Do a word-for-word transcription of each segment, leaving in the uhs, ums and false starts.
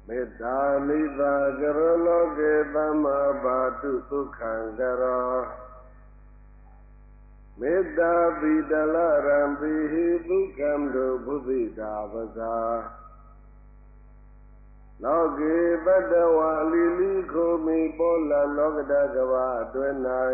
မေတ္တာနိဗ္ဗာကရောလောကေသမ္မာဘာတုဒုက္ခံကရောမေတ္တာပိတလရံပိဟိဒုက္ခံတုဘုသိတာပဇာလောကေတတ္တဝါလိလိခိုမိပောလလောကတကဘာအတွင်း၌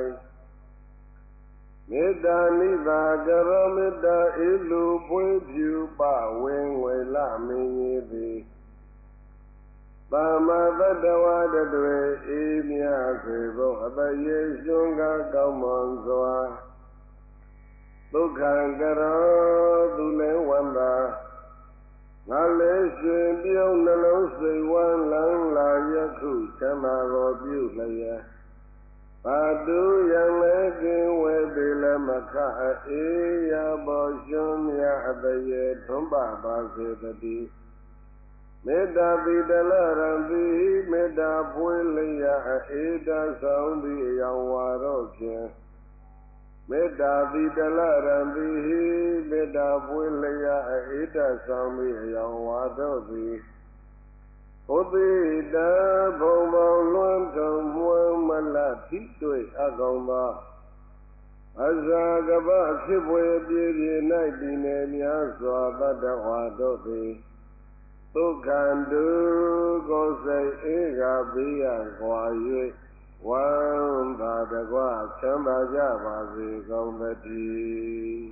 မေတ္တာနိဗ္ဗာကရောမေတ္တာဧလူပွေးဖြူပဝင်းဝေလမင်းကြီးသည်သမ္မာတတ္တဝါတတွေအေးမြစေဖို့အပယေရှင်ကကောင်းမွန်စွာဒုက္ခံကရောသူလည်းဝန္တာငါလည်းရှင်ပြုံးနှလုံးစိတ်ဝမ်းလန်းလာယခုချမ်းသာကိုပြုလျက်ပါတုယံလည်းကင်းဝဲပေလည်းမခအေးရပေါ်ရှင်မြအတရေထွန်းပါပါစေတည်းမေတ္တာပိတလရံပိမေတ္တာပွေးလျက်အေတဆောင်သည်အယောင်ဝါတော့ဖြင့်မေတ္တာပိတလရံပိမေတ္တာပွေးလျက်အေတဆောင်သည်အယောင်ဝါတော့သည်ဘုသိတဘုံဘောင်လွန်ထုံမွမ်းမလထိတွေ့အကောင်သောအဇာကပဖြစ်ပွေပြည့်ပြည့်၌တည်နေများစွာတတ္တဝါတို့သည်ဒုက္ခတုကိုယ်စိတ်အေးကဘေးရကွာ၍ဝမ်းသာတကွချမ်းသာကြပါစေကုန်သတည်း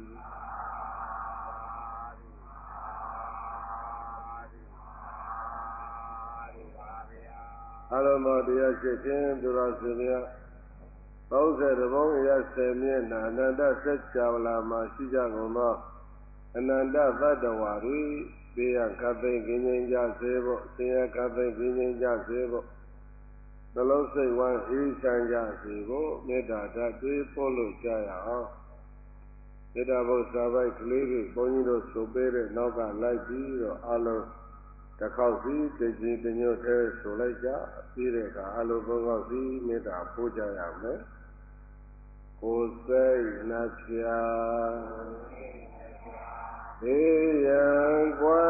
အလုံးစုံတရားရှိခြင်းသူတော်စင်များသုံးဆယ်တဘုံအရဆယ်မျက်နှာအနန္တစัจ java လာမှာရှိကြကုန်သောအနန္တသတ္တဝါတွေဘေးရခတ်သိမ်းခြင်းချင်းကြစေဖို့ဆင်းရဲခတ်သိမ်းခြင်းချင်းကြစေဖို့နှလုံးစိတ်ဝမ်းအေးချမ်းကြစေဖို့မေတ္တာဓာတ်တွေပို့လို့ကြရအောင်မေတ္တာဘုရားပိုက်ကလေးတွေဘုန်းကြီးတို့ဆိုပေးတဲ့နောက်ကလိုက်ပြီးတော့အလုံးတစ်ခေါက်စီတကြီးတညွတ်သေးဆိုလိုက်ကြပြီးတဲ့အခါအလုံးဘုန်းကောက်စီမေတ္တာပို့ကြရမယ်ကိုယ်စိတ်နှပြေယံကွာ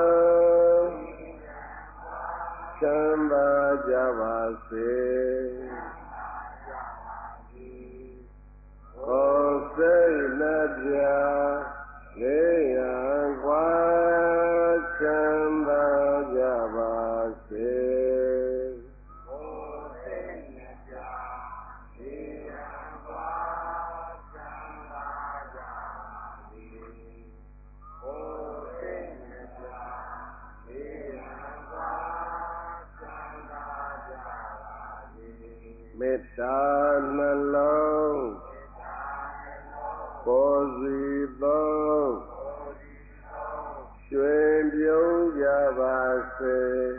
ချမ်းသာကြပါစေကိုယ်စိတ်နှပြေယံကွာချမ်းသာကြပါစေမေတ္တာနှလုံးကိုယ်စီသုံးရွှင်ပြုံးကြပါစေ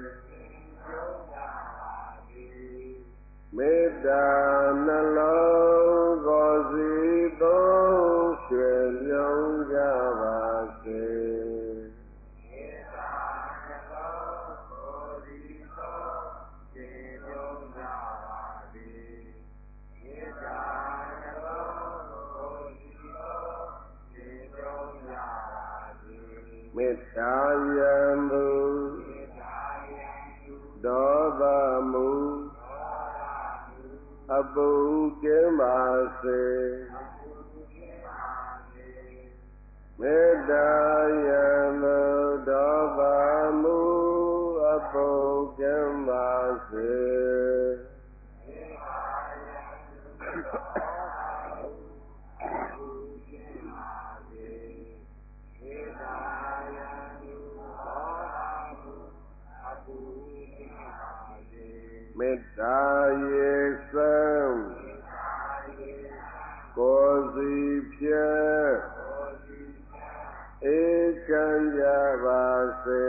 မေတ္တာနှလုံးကိုယ်စီသုံးရွှင်ပြုံးကြပါစေမေတ္တာယံသူဒေါသမူအပုကင်းပါစေမေတ္တာယံသူဒေါသမူအပုကင်းပါစေမေတ္တာယေသံကိုယ်စီဖြင့်အေးချမ်းကြပါစေ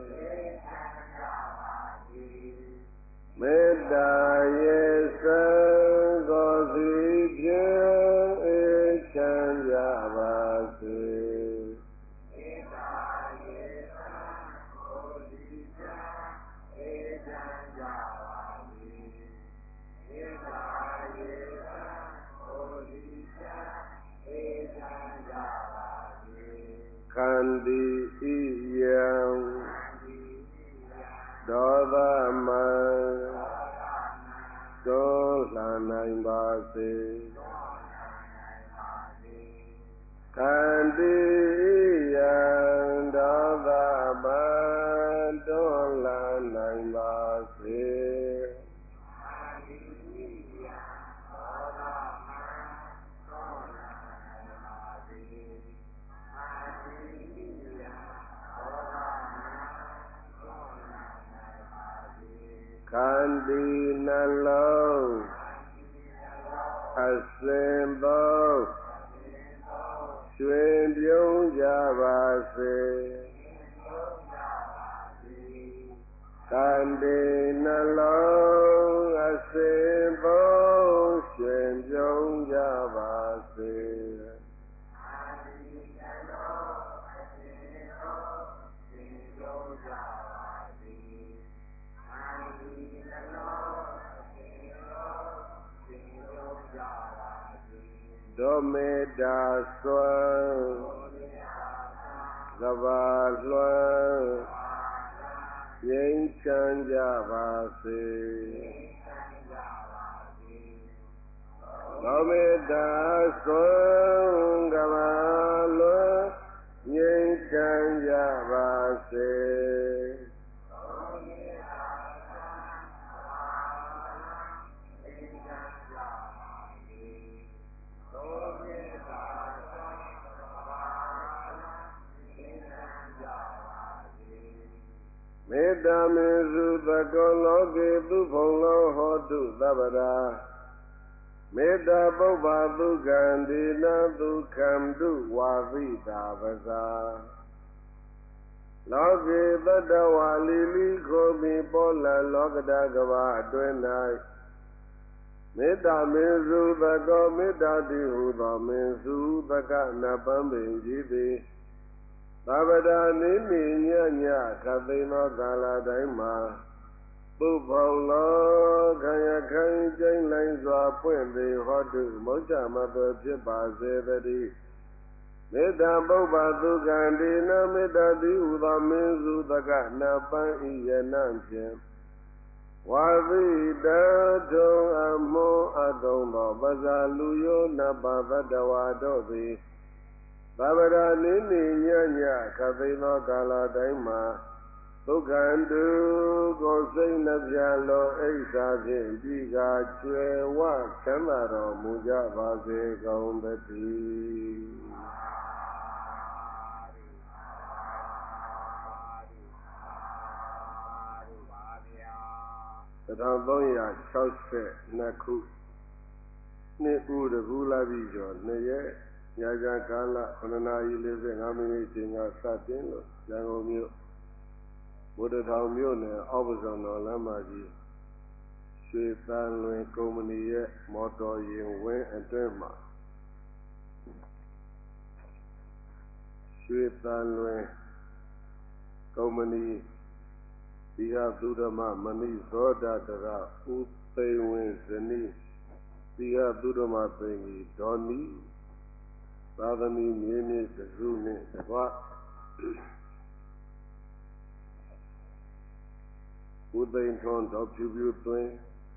မေတ္တာယေသံကိုယ်စီဖြင့်အေးချမ်းကြပါစေခန္တီဣယံဒေါသမံတွန်းလှန်နိုင်ပါစေခန္တီယံဒေါသမံတွန်းလှန်နိုင်ပါစေခန္တီနှလုံးအစဉ်သုံးရွှင်ပြုံးကြပါစေခန္တီနှလုံးအစဉ်သုံးရွှင်ပြုံးကြပါစေဒုမေတ္တာစွမ်းကဘာလွှမ်းငြိမ်းချမ်းကြပါစေဒုမေတ္တာစွမ်းကဘာလွှမ်းငြိမ်းချမ်းကြပါစေမေတ္တာမေစုသကောလောကေသူဖုံလောဟောတုသဗ္ဗရာမေတ္တာပုဗ္ဗသုကံဒေနဒုက္ခံတုဝါသီတာပဇာလောကေတတ္တဝါလီလီခိုမိပေါ်လလောကတကဘာအတွင်း၌မေတ္တာမေစုသကောမေတ္တာတိဟုသောမေစုသကနပံပင်ကြီးသည်သဗ္ဗဒါနိမိညညခသိန်သောကာလတိုင်းမှာပုဗ္ဗောလောခံရခိုင်ကျိန်လိုင်းစွာပွင့်သည်ဟောတုမုတ်ချမသွေဖြစ်ပါစေတည်းမေတ္တာပုဗ္ဗသုကံဒေနမေတ္တာတိဟုသောမင်းစုသကနပံဤယနံဖြင့်ဝါသီတထုံအမောအတုံသောပဇာလူယောနပသတ္တဝါတို့သည်သဗ္ဗရာနိနိညညခသိသောကာလတိုင်းမှာဒုက္ခံတုကိုယ်စိတ်နှပြလောအိဋ္ဌာဖြင့်ပြီးကကျွယ်ဝချမ်းသာတော်မူကြပါစေကုန်သတည်းတစ်ထောင်သုံးရာ၆၂ခုနှစ်ဦးတကူလာပြီးကျော်နှစ်ရက်ညဇာကာလခုနှစ်နာရီလေးစိဘ်ငါးမိနစ်ချိန်ကစတင်လို့ရန်ကုန်မြို့ဘုဒ္ဓထောင်မြို့နယ်အောက်ပစုံတော်လမ်းမကြီးရွှေသံလွင်ကုမ္ပဏီရဲ့မော်တော်ယာဉ်ဝင်းအတွင်းမှာရွှေသံလွင်ကုမ္ပဏီဒီဟာသုဓမ္မမဏိဇောဒတရဥသိဝင်းဇနီးဒီဟာသုဓမ္မသိင်္ဂီဒေါ်နီသာသမီမြေမြေသစုနှင့်တကွဥသိမ်ထွန်းတော်ဖြူဖြူသွင်း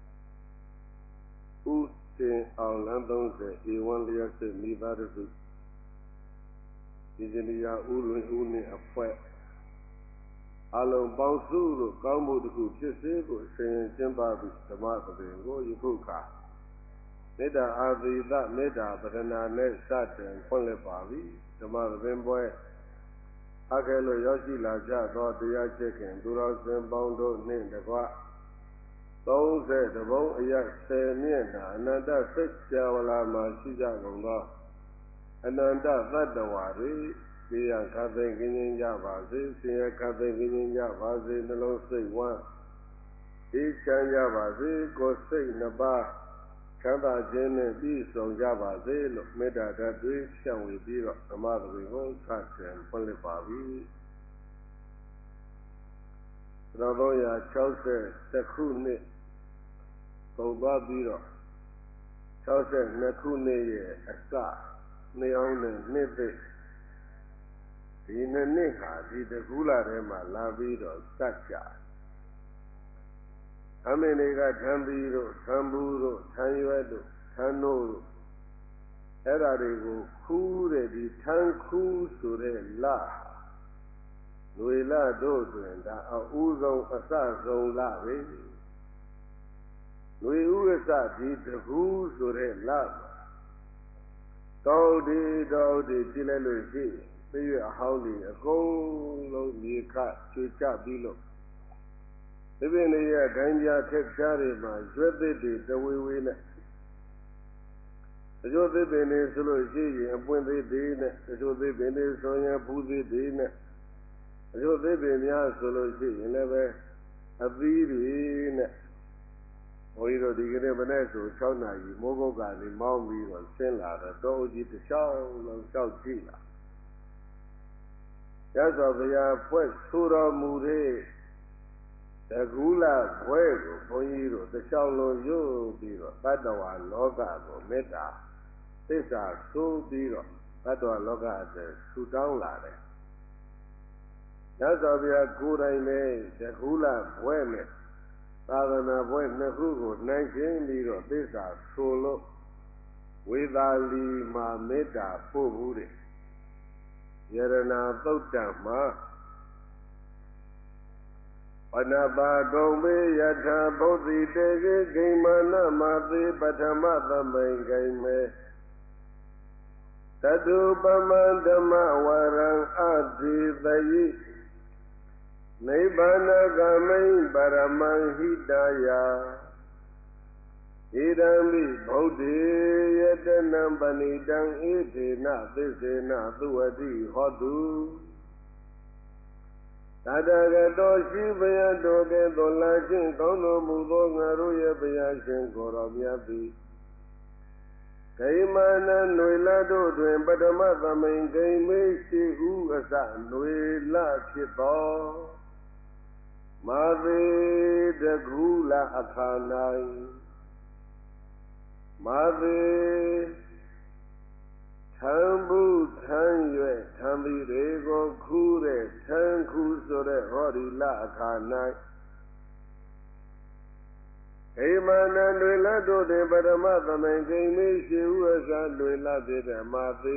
ဥတင်အောင်လမ်းသုံးဆယ်ဧဝံလျက်စစ်မိသားစုဒီဇနီယာဥလွင်ဦးနှင့်အဖွဲ့အလုံးပေါင်းစုလို့ကောင်းမှုတစ်ခုဖြစ်စေဖို့ဆင်ရင်ကျင်းပပြီးဓမ္မသဘင်ကိုယခုခါမေတ္တာအာသီသမေတ္တာပဒနာနဲ့စတင်ဖွင့်လှစ်ပါပြီဓမ္မသဘင်ပွဲအခက်လို့ရောက်ရှိလာကြသောတရားချစ်ခင်သူတော်စင်ပေါင်းတို့နှင့်တကွသုံးဆယ်တဘုံအရဆယ်မြင့်တာအနန္တစိတ်ကြဝလာမှာရှိကြကုန်သောအနန္တသတ္တဝါတွေသိရခသိင်ကင်းခြင်းကြပါစေဆင်းရဲခသိင်ကင်းခြင်းကြပါစေနှလုံးစိတ်ဝမ်းအေးချမ်းကြပါစေကိုယ်စိတ်နှစ်ပါးချမ်းသာခြင်းနဲ့ပြည့်စုံကြပါစေလို့မေတ္တာဓာတ်တွေဖြန့်ဝေပြီးတော့ဓမ္မသဘင်ကိုစတင်ဖွင့်လှစ်ပါပြီတော်သုံးရာ၆၁ခုနှစ်ကုန်သွားပြီးတော့၆၂ခုနှစ်ရဲ့အစနှစ်အောင်နဲ့နှစ်သိဒီနှစ်နှစ်ဟာဒီတကူလာထဲမှာလာပြီးတော့စัจကြအမင်းတွေကထမ်းပြီးတော့ထမ်းဘူးတို့ထမ်းရွက်တို့ထမ်းနိုးတို့အဲ့ဒါတွေကိုခူးတဲ့ဒီထမ်းခူးဆိုတဲ့လလွေလတို့ဆိုရင်ဒါအဦးဆုံးအစဆုံးလပဲလွေဥအစဒီတကူးဆိုတဲ့လတောဒီတောဒီကြည့်လိုက်လို့ရှိပြည့်ရအဟောင်းဒီအကုန်လုံးမြေခချွေချပြီးလို့ဒီပင်လေးရဲ့ဒိုင်းပြခက်ရှားတွေမှာရွက်သစ်တွေတဝေဝေးနဲ့တချို့သစ်ပင်တွေဆိုလို့ရှိရင်အပွင့်သေးသေးနဲ့တချို့သစ်ပင်တွေဆိုရင်ဘူးသေးသေးနဲ့တချို့သစ်ပင်များဆိုလို့ရှိရင်လည်းပဲအသီးတွေနဲ့ဘုန်းကြီးတို့ဒီကနေ့မနေ့ဆို၆နာရီမိုးကုတ်ကနေမောင်းပြီးတော့ဆင်းလာတော့တောအုပ်ကြီးတစ်လျှောက်လုံးလျှောက်ကြည့်လာရသော်ဘုရားဖွဲ့ဆိုတော်မူတဲ့တကူလာဘွဲကိုဘုန်းကြီးတို့တစ်လျှောက်လုံးရုပ်ပြီးတော့တတ္တဝါလောကကိုမေတ္တာသစ္စာဆိုပြီးတော့တတ္တဝါလောကအတွက်ဆူတောင်းလာတယ်ရသော်ဘုရားကိုယ်တိုင်ပဲတကူလာဘွဲနဲ့သာသနာ့ဘွဲနှစ်ခုကိုနိုင်ရှင်းပြီးတော့သစ္စာဆိုလို့ဝေသာလီမှာမေတ္တာပို့ဘူးတဲ့ယရဏသုတ်တံမှာဝနပါကုံမေယထာဗုဒ္ဓိတေကေဂိမာနမသေပထမသမိန်ဂိမေတတုပမန္ဓမဝရံအတိသယိနိဗ္ဗာနဂမိံပရမံဟိတယဣဒံမိဗုဒ္ဓေယတနံပဏိတံဣသေနသစ္စေနသုဝတိဟောတုတတဂတောရှိဘယတောကဲ့သို့လာခြင်းကောင်းတော်မူသောငါတို့ရဲ့ဘုရားရှင်ကိုယ်တော်မြတ်သည်ဂိမာနံຫນွေလတို့တွင်ပထမသမိန်ဂိမေရှိဟုအစຫນွေလဖြစ်သောမာသေတကူလအခါ၌မာသေထံဘူးထံရွယ်ထံပြီးတွေကိုခူးတဲ့ထံခူးဆိုတဲ့ဟောဒီလအခါ၌ဂိမာနံတွေလတို့တွင်ပထမသမိန်ဂိမေရှိဟုအစတွေလဖြစ်တဲ့မာသေ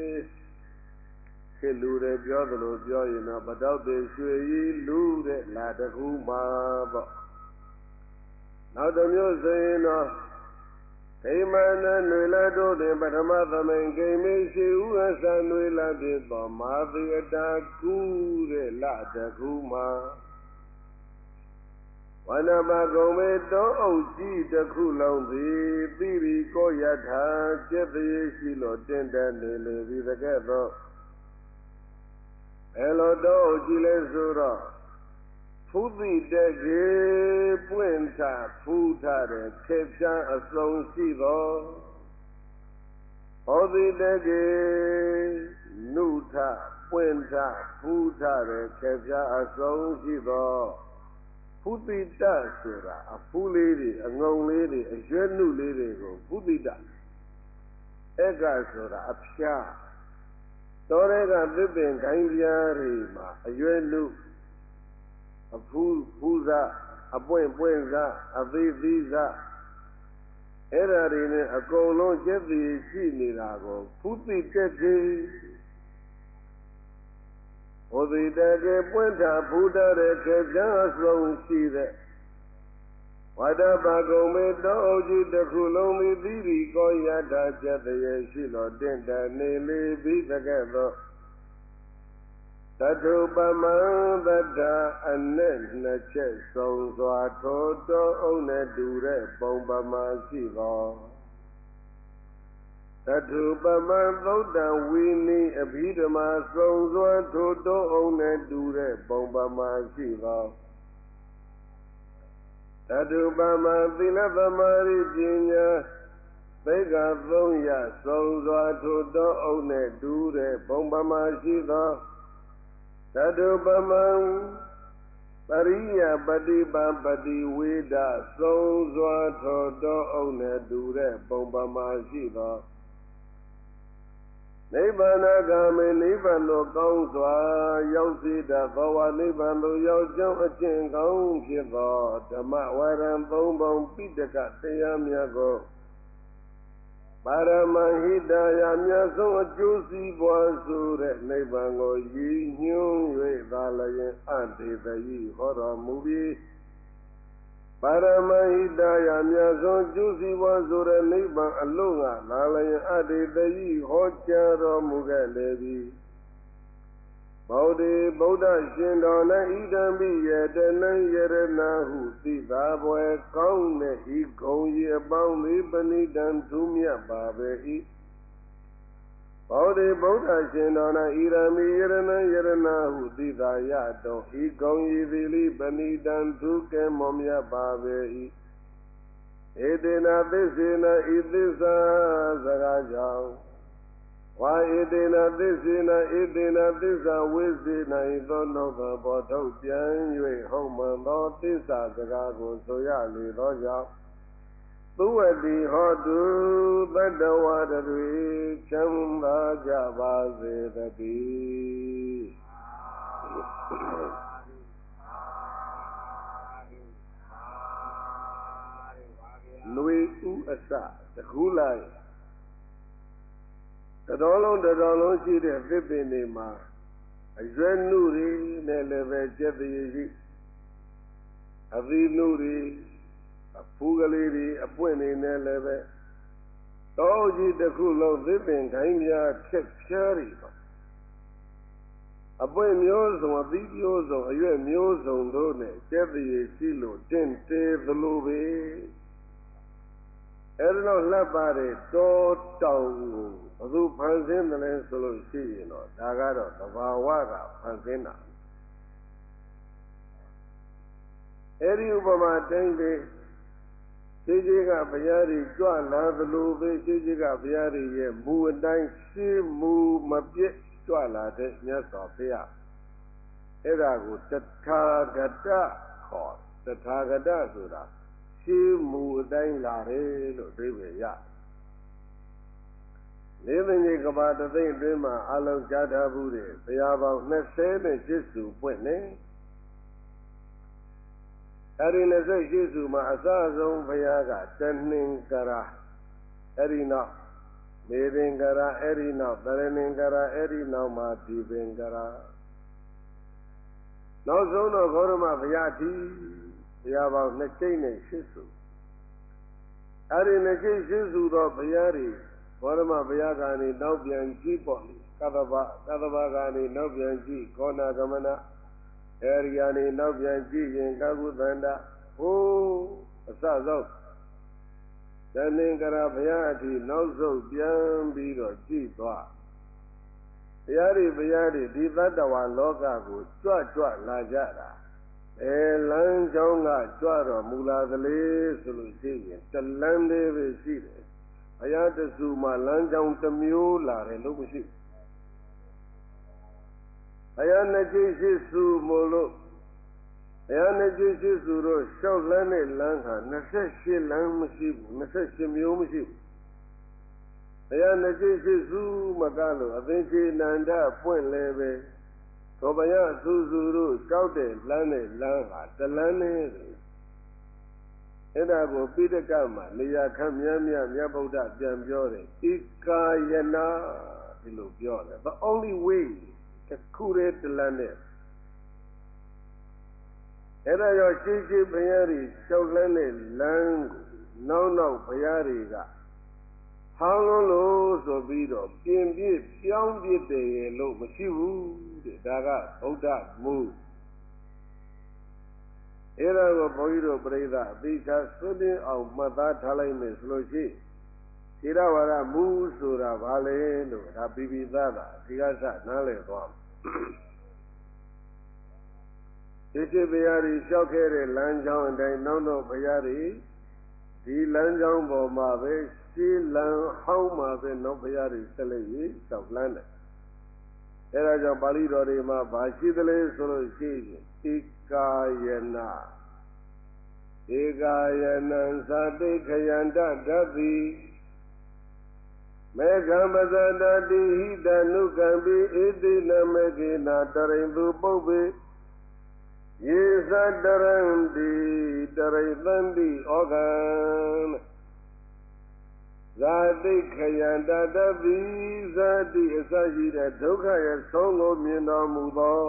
ခေလူတွေပြောသလိုပြောရင်တော့ပတောက်တွေရွှေကြီးလူတဲ့လာတကူမှာပေါ့နောက်တစ်မျိုးဆိုရင်တော့ဂိမာနံတွေလတို့တွင်ပထမသမိန်ဂိမေရှိဟုအစတွေလဖြစ်သောမာသေအတာကူတဲ့လာတကူမှာဝနပါကုံမေတောအုပ်ကြီးတစ်ခုလုံးသည်သီရိကိုယထာကျက်သေးရှိလို့တင်တဲ့နေလေပြီးတကဲ့သို့အဲလိုတောအုပ်ကြီးလဲဆိုတော့ဖုသိတကေပွင့်ထဖူးထတဲ့ခေပြားအစုံရှိသောဟောသိတကေနုထပွင့်ထဖူးထတဲ့ခေပြားအစုံရှိသောဖုတိတဆိုတာအဖူးလေးတွေအငုံလေးတွေအရွက်နုလေးတွေကိုဖုတိတဧကဆိုတာအဖျားတော်တဲ့ကသစ်ပင်ခိုင်းပြားတွေမှာအရွက်နုအဖူးဖူးစားအပွင့်ပွင့်စားအသေးသေးစားအဲ့ဒါတွေနဲ့အကုန်လုံးကျက်သေးရှိနေတာကိုဖုတိတက်ကြီးဟောဒီတကေပွင့်တာဘုဒ္ဓရဲ့ခေပြားဆုံးရှိတဲ့ဝဒပါကုံမေတောအုပ်ကြီးတစ်ခုလုံးသည်သီရိကောယထာကျက်တည်းရှိလို့တင့်တယ်နေလေပြီးတကဲ့သို့တထုပမံတတအနဲ့နှစ်ချက်ဆုံးစွာထိုတောအုပ်နဲ့တူတဲ့ပုံပမာရှိသောတထုပမံသုတ်တံဝီနိအဘိဓမ္မာဆုံးစွာထိုတောအုပ်နဲ့တူတဲ့ပုံပမာရှိသောတထုပမံသီလသမာဓိပညာသိက္ခာသုံးရဆုံးစွာထိုတောအုပ်နဲ့တူတဲ့ပုံပမာရှိသောတတုပမံပရိယပฏิပပတိဝေဒသုံးစွာထောတောအုပ်နဲ့တူတဲ့ပုံပမာရှိသော Nibbana Gami Nibbano Gong Dwa Yausida Bawa Nibbano Yaujam Achin Gong Kido Dhamma Waram Bombom Pitaka Teyamyago Paramahida Yamyaso Jusi Boasure Nibbango Yi Nyung Yue Dalayan Ante Dayi Hora Movie Paramahida Yamyaso Jusi Boasure Nibban Alunga Dalayan Ante Dayi Hocharo Mugalevi Bodhi Buddha Shindona Idambi Yedana Yeranahu Sivabwe Kone Ikoyi Abami Banidan Tumya Babe Bodhi Buddha Shindona Idambi Yerana Yeranahu Sivayato Ikoyi Vili Banidan Tuke Momya Babe Edena Visina Idisa Zagajao Why Edena Visina Edena Disa Wisdina Idono the Boto Pian Yue Homan no Tisa Zagago Soyali Roja Tuadi Hodu Badawadi Chamba Javaze the Bee Louis U Asa the Hulai The Dolon, the Dolon, she the Vipinima. I dread Nuri, Neleve Jetty, a V Nuri, a Pugaliri, a Puini Neleve. Oh, ye the Kulo Vipin, Kaimia, Check Cherry. A boy Miozo, a Vipiozo, a U M Miozo, Done, Jetty, Silo, Tente, the Lubi. Erno Labare, Do Tongu. Adu Pansin the Land Solution, Dagado, Tavawaga, Pansina. Eri Ubama Tenge, Chijiga Piari, Juan Lavelu, Chijiga Piari, Mu and Dine, Shi Mu Mabit, Juala, Nyasopia. Erago, the Tagada, the Tagada Sura, Shi Mu Dine Lare, Rivia. Living in about the thing, Dima, Alo Jada Bude, they are about Nessel and Jisu, Whitney. Erin is a Jisu, Maazazo, Vayaga, Sending Gara, Erina, Maving Gara, Erina, Berening Gara, Erina, Mati Vengara. No zone of Horma Vayati, they are about Nekin and Jisu. Erin is a Jisu, the Vayari. Warama Vyagani, Nobian Jipoli, Kadava, Kadavagani, Nobian Ji, Kona Gamana, Eriani, Nobian Ji, and Gagudanda, oh, Sazo. Sending Garabayati, Nozo, Bian Bido, Jipa. Yari Vyari, Divadawa Logago, Chua Chua Lajara. A land jonga, Chuaro, Mula the Lay Solution, the land they receive. I had to zoom my lunch on the mule and look at it. I am a Jesu Molo. I am a Jesu show Lenny Langa, Nasashi Lamaship, Nasashi Mumaship. I am a Jesu Magalo, I think she Nanda, Point Leve, Kobaya Suzuru, shouted Lane Langa, the Lane. And I will be the Gama, Lia Kamyamia, Yaboda, Jamjore, Ikayana, Ilubione. The only way to cure the land. And I are Chichi Bayari, Shoglane, Lang, no, no, Bayariga. How long so be the Pian Bit, Pian Bit, the low Machivu, the Daga, Oda, Move. Era Boido Breda, because Sunday of Mother Talim is Logi. Tirawara Musura Valeno, Habibi Dada, Tigasa, Nale Bomb. Chichi Bayari, Shokere, Lanjao, and they know no Bayari. The Lanjao Bombabe, she Lang Homa, no Bayari, Selay, South London. Era Jabalido Rima, Bashidale, Sologi. Ikayana Ikayana Sati Kayanda Dabi မေကံပဇာတတိဟိတနုကံပိဣတိနမေကိနာတရိန်သူပုပ္ပေယေသတရံတိတရိသန္တိဩကံဇာတိခယန္တတပိဇာတိအစရှိတဲ့ဒုက္ခရဲ့ဆုံးကိုမြင်တော်မူသော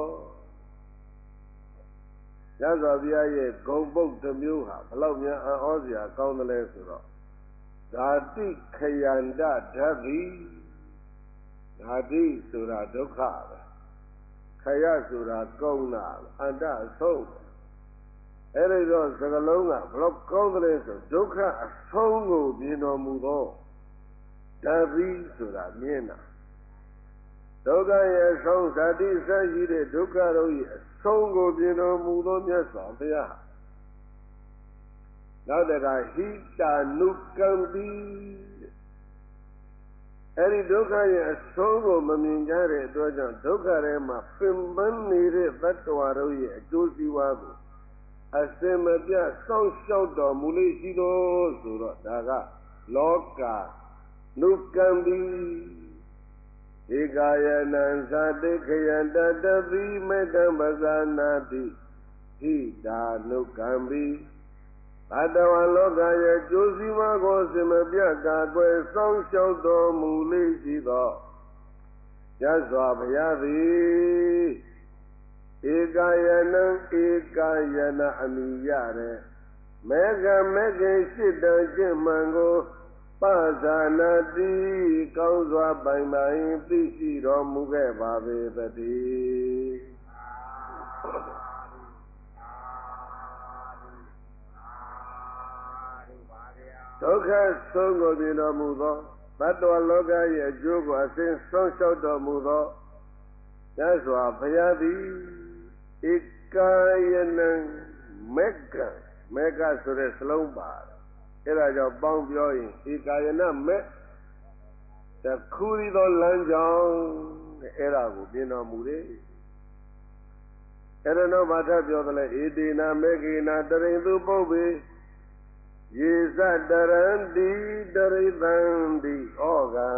ရသော်ဘုရားရဲ့ဂုံပုတ်တစ်မျိုးဟာဘလောက်များအံ့ဩစရာကောင်းတယ်လဲဆိုတော့ဓာတိခယန္တဓာတိဓာတိဆိုတာဒုက္ခပဲခယဆိုတာကောင်းတာအန္တအဆုံးအဲ့ဒီတော့စကလုံးကဘလောက်ကောင်းတယ်လဲဆိုဒုက္ခအဆုံးကိုမြင်တော်မူသောဓာတိဆိုတာမြင်တာဒုက္ခရဲ့အဆုံးဓာတိစရှိတဲ့ဒုက္ခတို့ရဲ့အဆုံးကိုမြင်တော်မူသောမြတ်စွာဘုရားနောက်တကဟိတာနုကံပိအဲ့ဒီဒုက္ခရဲ့အဆုံးကိုမမြင်ကြတဲ့အတွက်ကြောင့်ဒုက္ခထဲမှာပင်ပန်းနေတဲ့သတ္တဝါတို့ရဲ့အကျိုးစီးပွားကိုအစင်မပြတ်စောင့်ရှောက်တော်မူလိမ့်ရှိတော်ဆိုတော့ဒါကလောကနုကံပိဧကာယနံသတိခယန္တတပိမေကံပဇာနာတိဟိတာနုကံပိဘတဝလောကရဲ့ကျိုးစီးပွားကိုစင်မပြတ်ကာကွယ်စောင့်ရှောက်တော်မူလိမ့်ရှိသောရသော်ဘုရားသည်ဧကာယနံဧကာယနာအမိရတဲ့မေဃမေဃရှိတံကျင့်မှန်ကိုပဇာနာတိကောင်းစွာပိုင်ပိုင်သိရှိတော်မူခဲ့ပါပေတည်းဒုက္ခဆုံးကိုမြင်တော်မူသောဘတ်တော်လောကရဲ့အကျိုးကိုအစဉ်ဆုံးရှောက်တော်မူသောရသော်ဘုရားသည်ဧကာယနံမေဃမေဃဆိုတဲ့စလုံးပါတယ်အဲ့ဒါကြောင့်ပေါင်းပြောရင်ဧကာယနမေတခုရီသောလမ်းကြောင်းအဲ့ဒါကိုမြင်တော်မူတယ်အဲ့ဒါတော့ဘာသာပြောတယ်လဲဧတေနာမေခေနာတရိန်သူပုပ္ပေယေသတရံတိတရိသန္တိဩကံ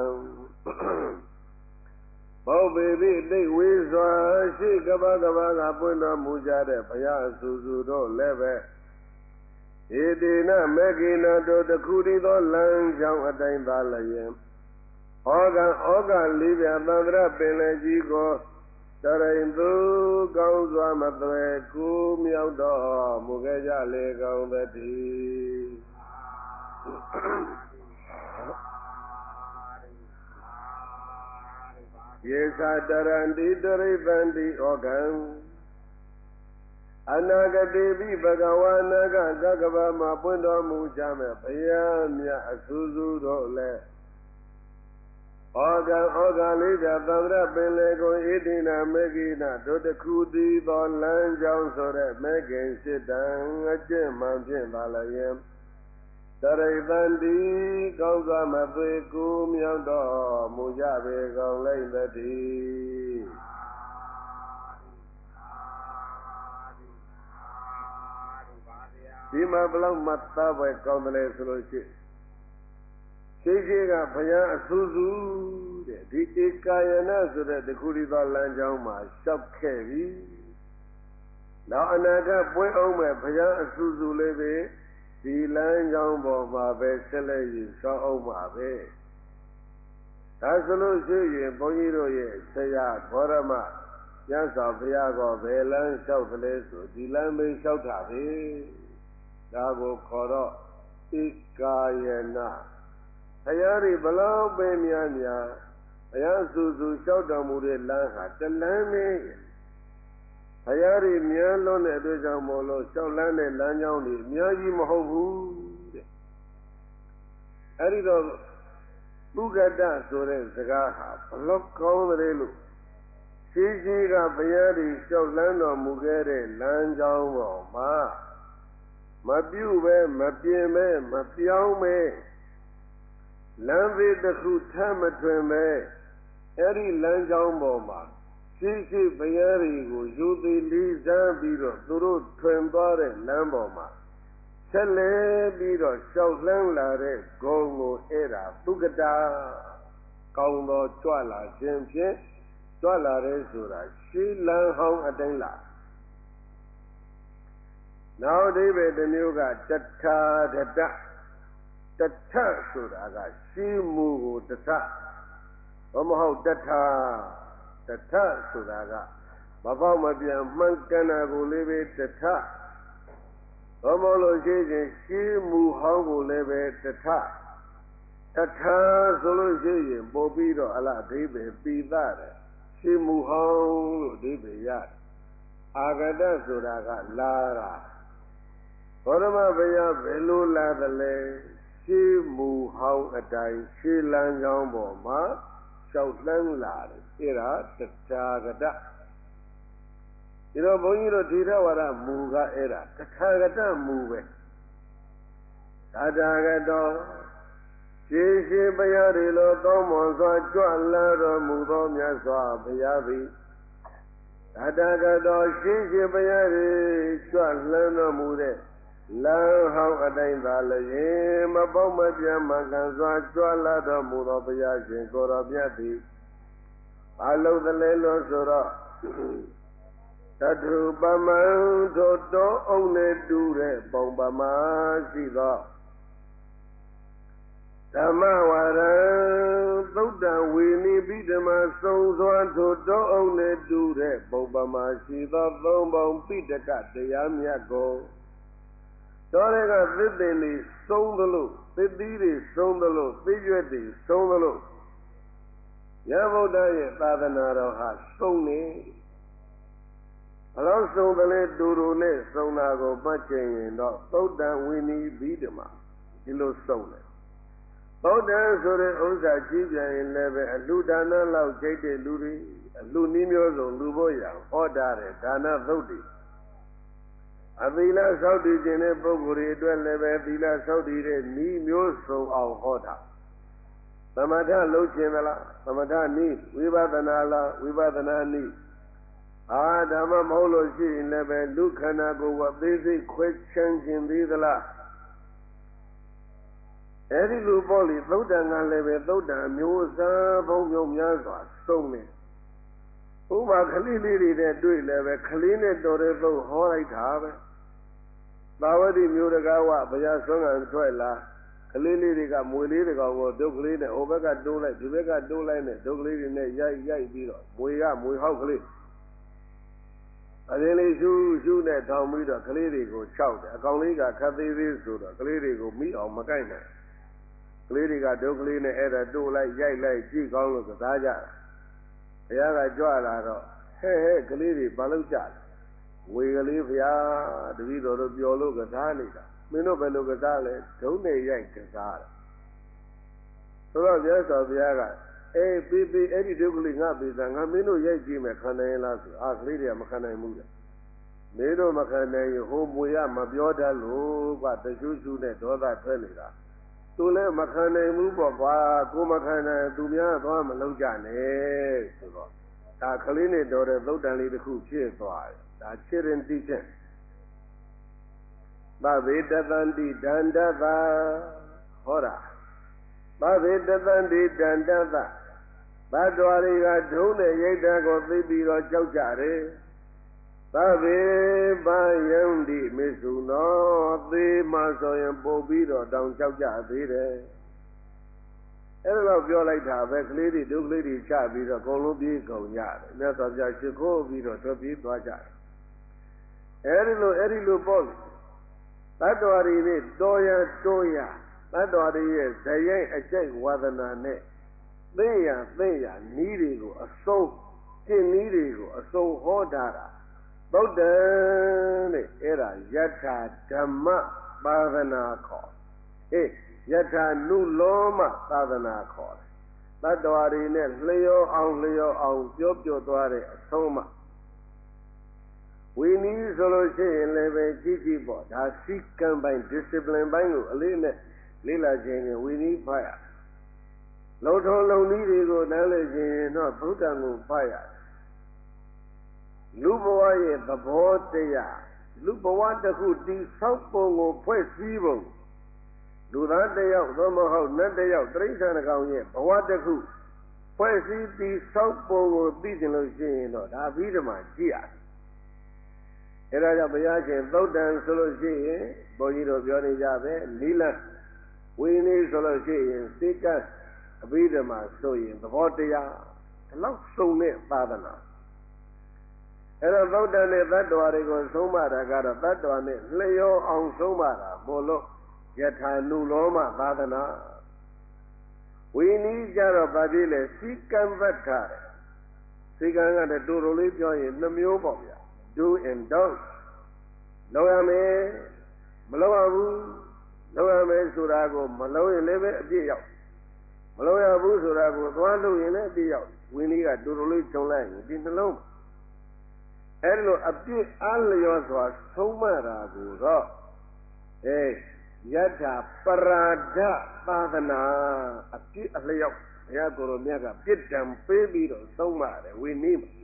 ဘောဘေပိတိတ်ဝေစွာရှိကဘာကဘာကပွင့်တော်မူကြတဲ့ဘုရားအဆူဆူတို့လည်းပဲဧတေနမေခေနတို့တခုတည်းသောလမ်းကြောင်းအတိုင်းသာလျင်ဩကံဩကလေးပြသန္တရပင်လေကြီးကိုတရိန်သူကောင်းစွာမသွဲကူမြောက်တော်မူခဲ့ကြလေကောင်းသတည်းယေသတရံတိတရိသန္တိဩကံအနာဂတိပိဘဂဝါနာကသက္ကဗမှာပွင့်တော်မူကြမဲ့ဘုရားမြတ်အဆူဆူတို့လည်းဩကံဩကလေးပြသံဃာပင်လေကိုဣတိနာမေကိနာတို့တခုတည်းသောလမ်းကြောင်းဆိုတဲ့မေခင်စိတံအကျင့်မှန်ဖြင့်ပါလျင်တရိသန္တိကောင်းစွာမသွေကူမြောက်တော်မူကြပေကုန်လိမ့်သတည်းဒီမှာဘလောက်မှသားပဲကောင်းတယ်လဲဆိုလို့ရှိရင်ရှိရှိကဘုရားအဆူဆူတဲ့ဒီဧကာယနာဆိုတဲ့တခုတည်းသောလမ်းကြောင်းမှာလျှောက်ခဲ့ပြီနောက်အနာဂတ်ပွင့်အောင်မဲ့ဘုရားအဆူဆူလေးပဲဒီလမ်းကြောင်းပေါ်မှာပဲဆက်လက်ယူဆောင်အောင်ပါပဲဒါဆိုလို့ရှိရင်ဘုန်းကြီးတို့ရဲ့ဆရာဘောရမညသောဘုရားကဘယ်လမ်းလျှောက်သလဲဆိုဒီလမ်းပဲလျှောက်တာပဲဒါကိုခေါ်တော့ဧကာယနာဘုရားတွေဘလောက်ပဲများများဘုရားဆူဆူလျှောက်တော်မူတဲ့လမ်းဟာတလမ်းပဲဘုရားတွေများလွန်းတဲ့အတွက်ကြောင့်မို့လို့လျှောက်လန်းတဲ့လမ်းကြောင်းတွေအများကြီးမဟုတ်ဘူးတဲ့အဲဒီတော့ပုဂ္ဂတဆိုတဲ့စကားဟာဘလောက်ကောင်းတယ်လို့ရှိရှိကဘုရားတွေလျှောက်လန်းတော်မူခဲ့တဲ့လမ်းကြောင်းပေါ်မှာမပြုတ်ပဲမပြင်းပဲမပြောင်းပဲလမ်းသေးတစ်ခုထမ်းမထွင်ပဲအဲ့ဒီလမ်းကြောင်းပေါ်မှာရှိရှိဘုရားတွေကိုယူသည်လေးစားပြီးတော့သူတို့ထွင်သွားတဲ့လမ်းပေါ်မှာဆက်လက်ပြီးတော့ရှောက်လှမ်းလာတဲ့ဂုံကိုအဲ့ဒါသုကတာကောင်းသောကြွလာခြင်းဖြင့်ကြွလာတဲ့ဆိုတာရှင်းလန်းဟောင်းအတိုင်းလားနောက်အဓိပ္ပာယ်တစ်မျိုးကတထာဂတတထဆိုတာကရှင်းမှုကိုတထဘမဟုတ်တထာတထဆိုတာကမပေါက်မပြန်မှန်ကန်တာကိုလည်းပဲတထဘမလို့ရှိရင်ရှင်းမှုဟောင်းကိုလည်းပဲတထတထာဆိုလို့ရှိရင်ပို့ပြီးတော့အလားအဓိပ္ပာယ်ပြီးသားတယ်ရှင်းမှုဟောင်းလို့အဓိပ္ပာယ်ရတယ်အာဂတဆိုတာကလာတာဘောဓမဘုရားဘယ်လိုလာသလဲရှင်းမှုဟောင်းအတိုင်းရှင်းလန်းကြောင်းပေါ်မှာလျှောက်လှမ်းလာတယ်အဲ့ဒါတထာဂတဒီတော့ဘုန်းကြီးတို့ဓိဋ္ဌဝါဒမူကအဲ့ဒါတထာဂတမူပဲတထာဂတောရှင်းရှင်းဘုရားဒီလိုကောင်းမွန်စွာကြွလာတော်မူသောမြတ်စွာဘုရားသည်တထာဂတောရှင်းရှင်းဘုရားဒီကြွလှမ်းတော်မူတဲ့လမ်းဟောင်းအတိုင်းသာလည်းမပေါက်မပြန်မှန်ကန်စွာကြွလာတော်မူသောဘုရားရှင်ကိုယ်တော်မြတ်သည်ဘာလို့တလဲလို့ဆိုတော့တထုပမံထိုတောအုံနဲ့တူတဲ့ပုံပမာရှိသောဓမ္မဝါရံသုတ်တံဝေနိပိဓမ္မသုံးစွာထိုတောအုံနဲ့တူတဲ့ပုံပမာရှိသောသုံးပုံပိဋကတရားမြတ်ကိုတော်ရကသစ်ပင်တွေသုံးသလို့သစ်သီးတွေသုံးသလို့သစ်ရွက်တွေသုံးသလို့ရဗုဒ္ဓရဲ့သာသနာတော်ဟာသုံးနေဘလို့သုံးတယ်လဲတူတူနဲ့သုံးတာကိုပတ်ချင်ရင်တော့သုတ်တံဝိနည်းပြီးဓမ္မဒီလိုသုံးတယ်သုတ်တံဆိုတဲ့ဥစ္စာကြီးပြန်ရင်လည်းပဲအလှဒါနလောက်ကြိတ်တဲ့လူတွေအလှနည်းမျိုးစုံလူဖို့ရဟောတာတဲ့ဒါနသုတ်တွေအသီလဆောက်တည်ခြင်းတဲ့ပုဂ္ဂိုလ်တွေအတွက်လည်းပဲသီလဆောက်တည်တဲ့ဤမျိုးစုံအောင်ဟောတာသမထလုံးခြင်းမလားသမထဤဝိပဿနာလားဝိပဿနာဤအာဓမ္မမဟုတ်လို့ရှိရင်လည်းပဲလူခန္ဓာကိုယ်ကသေးစိတ်ခွဲချမ်းခြင်းသေးသလားအဲ့ဒီလိုပေါ့လေသုတ်တန်ကလည်းပဲသုတ်တန်မျိုးစားဘုံမျိုးများစွာစုံနေဥပမာခလေးလေးတွေနဲ့တွေ့လည်းပဲခလေးနဲ့တော်တဲ့သုတ်ဟောလိုက်တာပဲသာဝတိမျိုးတကားဝဘုရားဆွမ်းခံထွက်လာကလေးလေးတွေကမွေလေးတကောင်ကိုဒုက္ခလေးနဲ့ဟိုဘက်ကတိုးလိုက်ဒီဘက်ကတိုးလိုက်နဲ့ဒုက္ခလေးတွေနဲ့ရိုက်ရိုက်ပြီးတော့မွေကမွေဟောက်ကလေးအရင်လေးရှူးရှူးနဲ့ထောင်ပြီးတော့ကလေးတွေကိုခြောက်တယ်အကောင်လေးကခတ်သေးသေးဆိုတော့ကလေးတွေကိုမိအောင်မကိုက်နိုင်ကလေးတွေကဒုက္ခလေးနဲ့အဲ့ဒါတိုးလိုက်ရိုက်လိုက်ကြည့်ကောင်းလို့ကစားကြတာဘုရားကကြွလာတော့ဟဲ့ဟဲ့ကလေးတွေဘာလို့ကြလဲဝေကလေးဘုရားတပည့်တော်တို့ပြောလို့ကစားနေတာမင်းတို့ဘယ်လိုကစားလဲဒုံးနဲ့ရိုက်ကစားတယ်ဆိုတော့မြတ်စွာဘုရားကအေးပြီးပြီးအဲ့ဒီဒုက္ခလေးငါပြီးသားငါမင်းတို့ရိုက်ကြည့်မယ်ခံနိုင်လားဆိုအာကလေးတွေကမခံနိုင်ဘူးလေမင်းတို့မခံနိုင်ရင်ဟိုမွေရမပြောတတ်လို့ကတရှုရှုနဲ့ဒေါသထွက်နေတာသူလည်းမခံနိုင်ဘူးပေါ့ကွာကိုမခံနိုင်သူများသွားမလုံးကြနဲ့ဆိုတော့ဒါကလေးနဲ့တော်တဲ့သုတ်တန်လေးတစ်ခုဖြစ်သွားတယ်ဒါချစ်ရင်တိချက်သဗ္ဗေတသန္တိဒန္တသဟောတာသဗ္ဗေတသန္တိဒန္တသဘတ်တော်တွေကဒုံးနဲ့ရိတ်တာကိုသိပြီးတော့ကြောက်ကြတယ်သဗ္ဗေပယံတိမေစုနောသေမဆိုရင်ပို့ပြီးတော့တောင်ကြောက်ကြသေးတယ်အဲ့ဒါတော့ပြောလိုက်တာပဲကလေးတွေဒုက္ခလေးတွေချပြီးတော့အကုန်လုံးပြေးကုန်ကြတယ်မြတ်စွာဘုရားရှိခိုးပြီးတော့ထွက်ပြေးသွားကြတယ်အဲ့ဒီလိုအဲ့ဒီလိုပေါ့တတ္တဝါတွေနဲ့တော်ရတော်ရတတ္တဝါတွေရဲ့ဇယိုက်အကျိုက်ဝါဒနာနဲ့သိရသိရနီးတွေကိုအစုံကျင့်နီးတွေကိုအစုံဟောတာသုတ်တံတဲ့အဲ့ဒါယထာဓမ္မပါဒနာခေါ်အေးယထာနုလောမသာသနာခေါ်တယ်တတ္တဝါတွေနဲ့လျောအောင်လျောအောင်ပြောပြောသွားတဲ့အဆုံးအမဝိနည်းဆိုလို့ရှိရင်လည်းပဲကြည့်ကြည့်ပေါ့ဒါစီကံပိုင်း discipline ပိုင်းကိုအလေးနဲ့လေ့လာခြင်းနဲ့ဝိနည်းဖတ်ရလုံထုံလုံနည်းတွေကိုနားလည်ခြင်းတော့ဘုဒ္ဓံကိုဖတ်ရလူဘဝရဲ့သဘောတရားလူဘဝတစ်ခုတည်ဆောက်ပုံကိုဖွဲ့စည်းပုံလူသားတစ်ယောက်သို့မဟုတ်နတ်တစ်ယောက်တိရစ္ဆာန်ကောင်ရဲ့ဘဝတစ်ခုဖွဲ့စည်းပြီးစောက်ပုံကိုသိကျင်လို့ရှိရင်တော့ဒါအဘိဓမ္မာကြည့်ရအဲဒါကြောင့်ဘုရားရှင်သုတ်တန်ဆိုလို့ရှိရင်ဘုန်းကြီးတို့ပြောနေကြပဲနိလဝိနည်းဆိုလို့ရှိရင်စိတ်ကအဘိဓမ္မာဆိုရင်သဘောတရားဒီလောက်စုံတဲ့သာသနာအဲ့တော့သုတ်တန်နဲ့တ attva တွေကိုဆုံးမတာကတော့တ attva နဲ့လျောအောင်ဆုံးမတာမို့လို့ယထာနုလောမသာသနာဝိနည်းကြတော့ဗာပြည့်လေစီကံသတ်ထားတယ်စီကံကတည်းတူတူလေးပြောရင်နှမျိုးပေါ့ဗျာ do and don't လုပ်ရမယ်မလုပ်ရဘူးလုပ်ရမယ်ဆိုတာကိုမလုပ်ရင်လည်းပဲအပြည့်ရောက်မလုပ်ရဘူးဆိုတာကိုသွားလို့ရင်လည်းအပြည့်ရောက်ဝိနည်းကတူတူလေးခြုံလိုက်ရင်ဒီနှလုံးအဲ့လိုအပြည့်အားလျော်စွာဆုံးမတာကိုတော့အေးယထာပရာဒသာသနာအပြည့်အလျောက်ဘုရားကိုယ်တော်မြတ်ကပြစ်ဒဏ်ပေးပြီးတော့ဆုံးမတယ်ဝိနည်းမှာ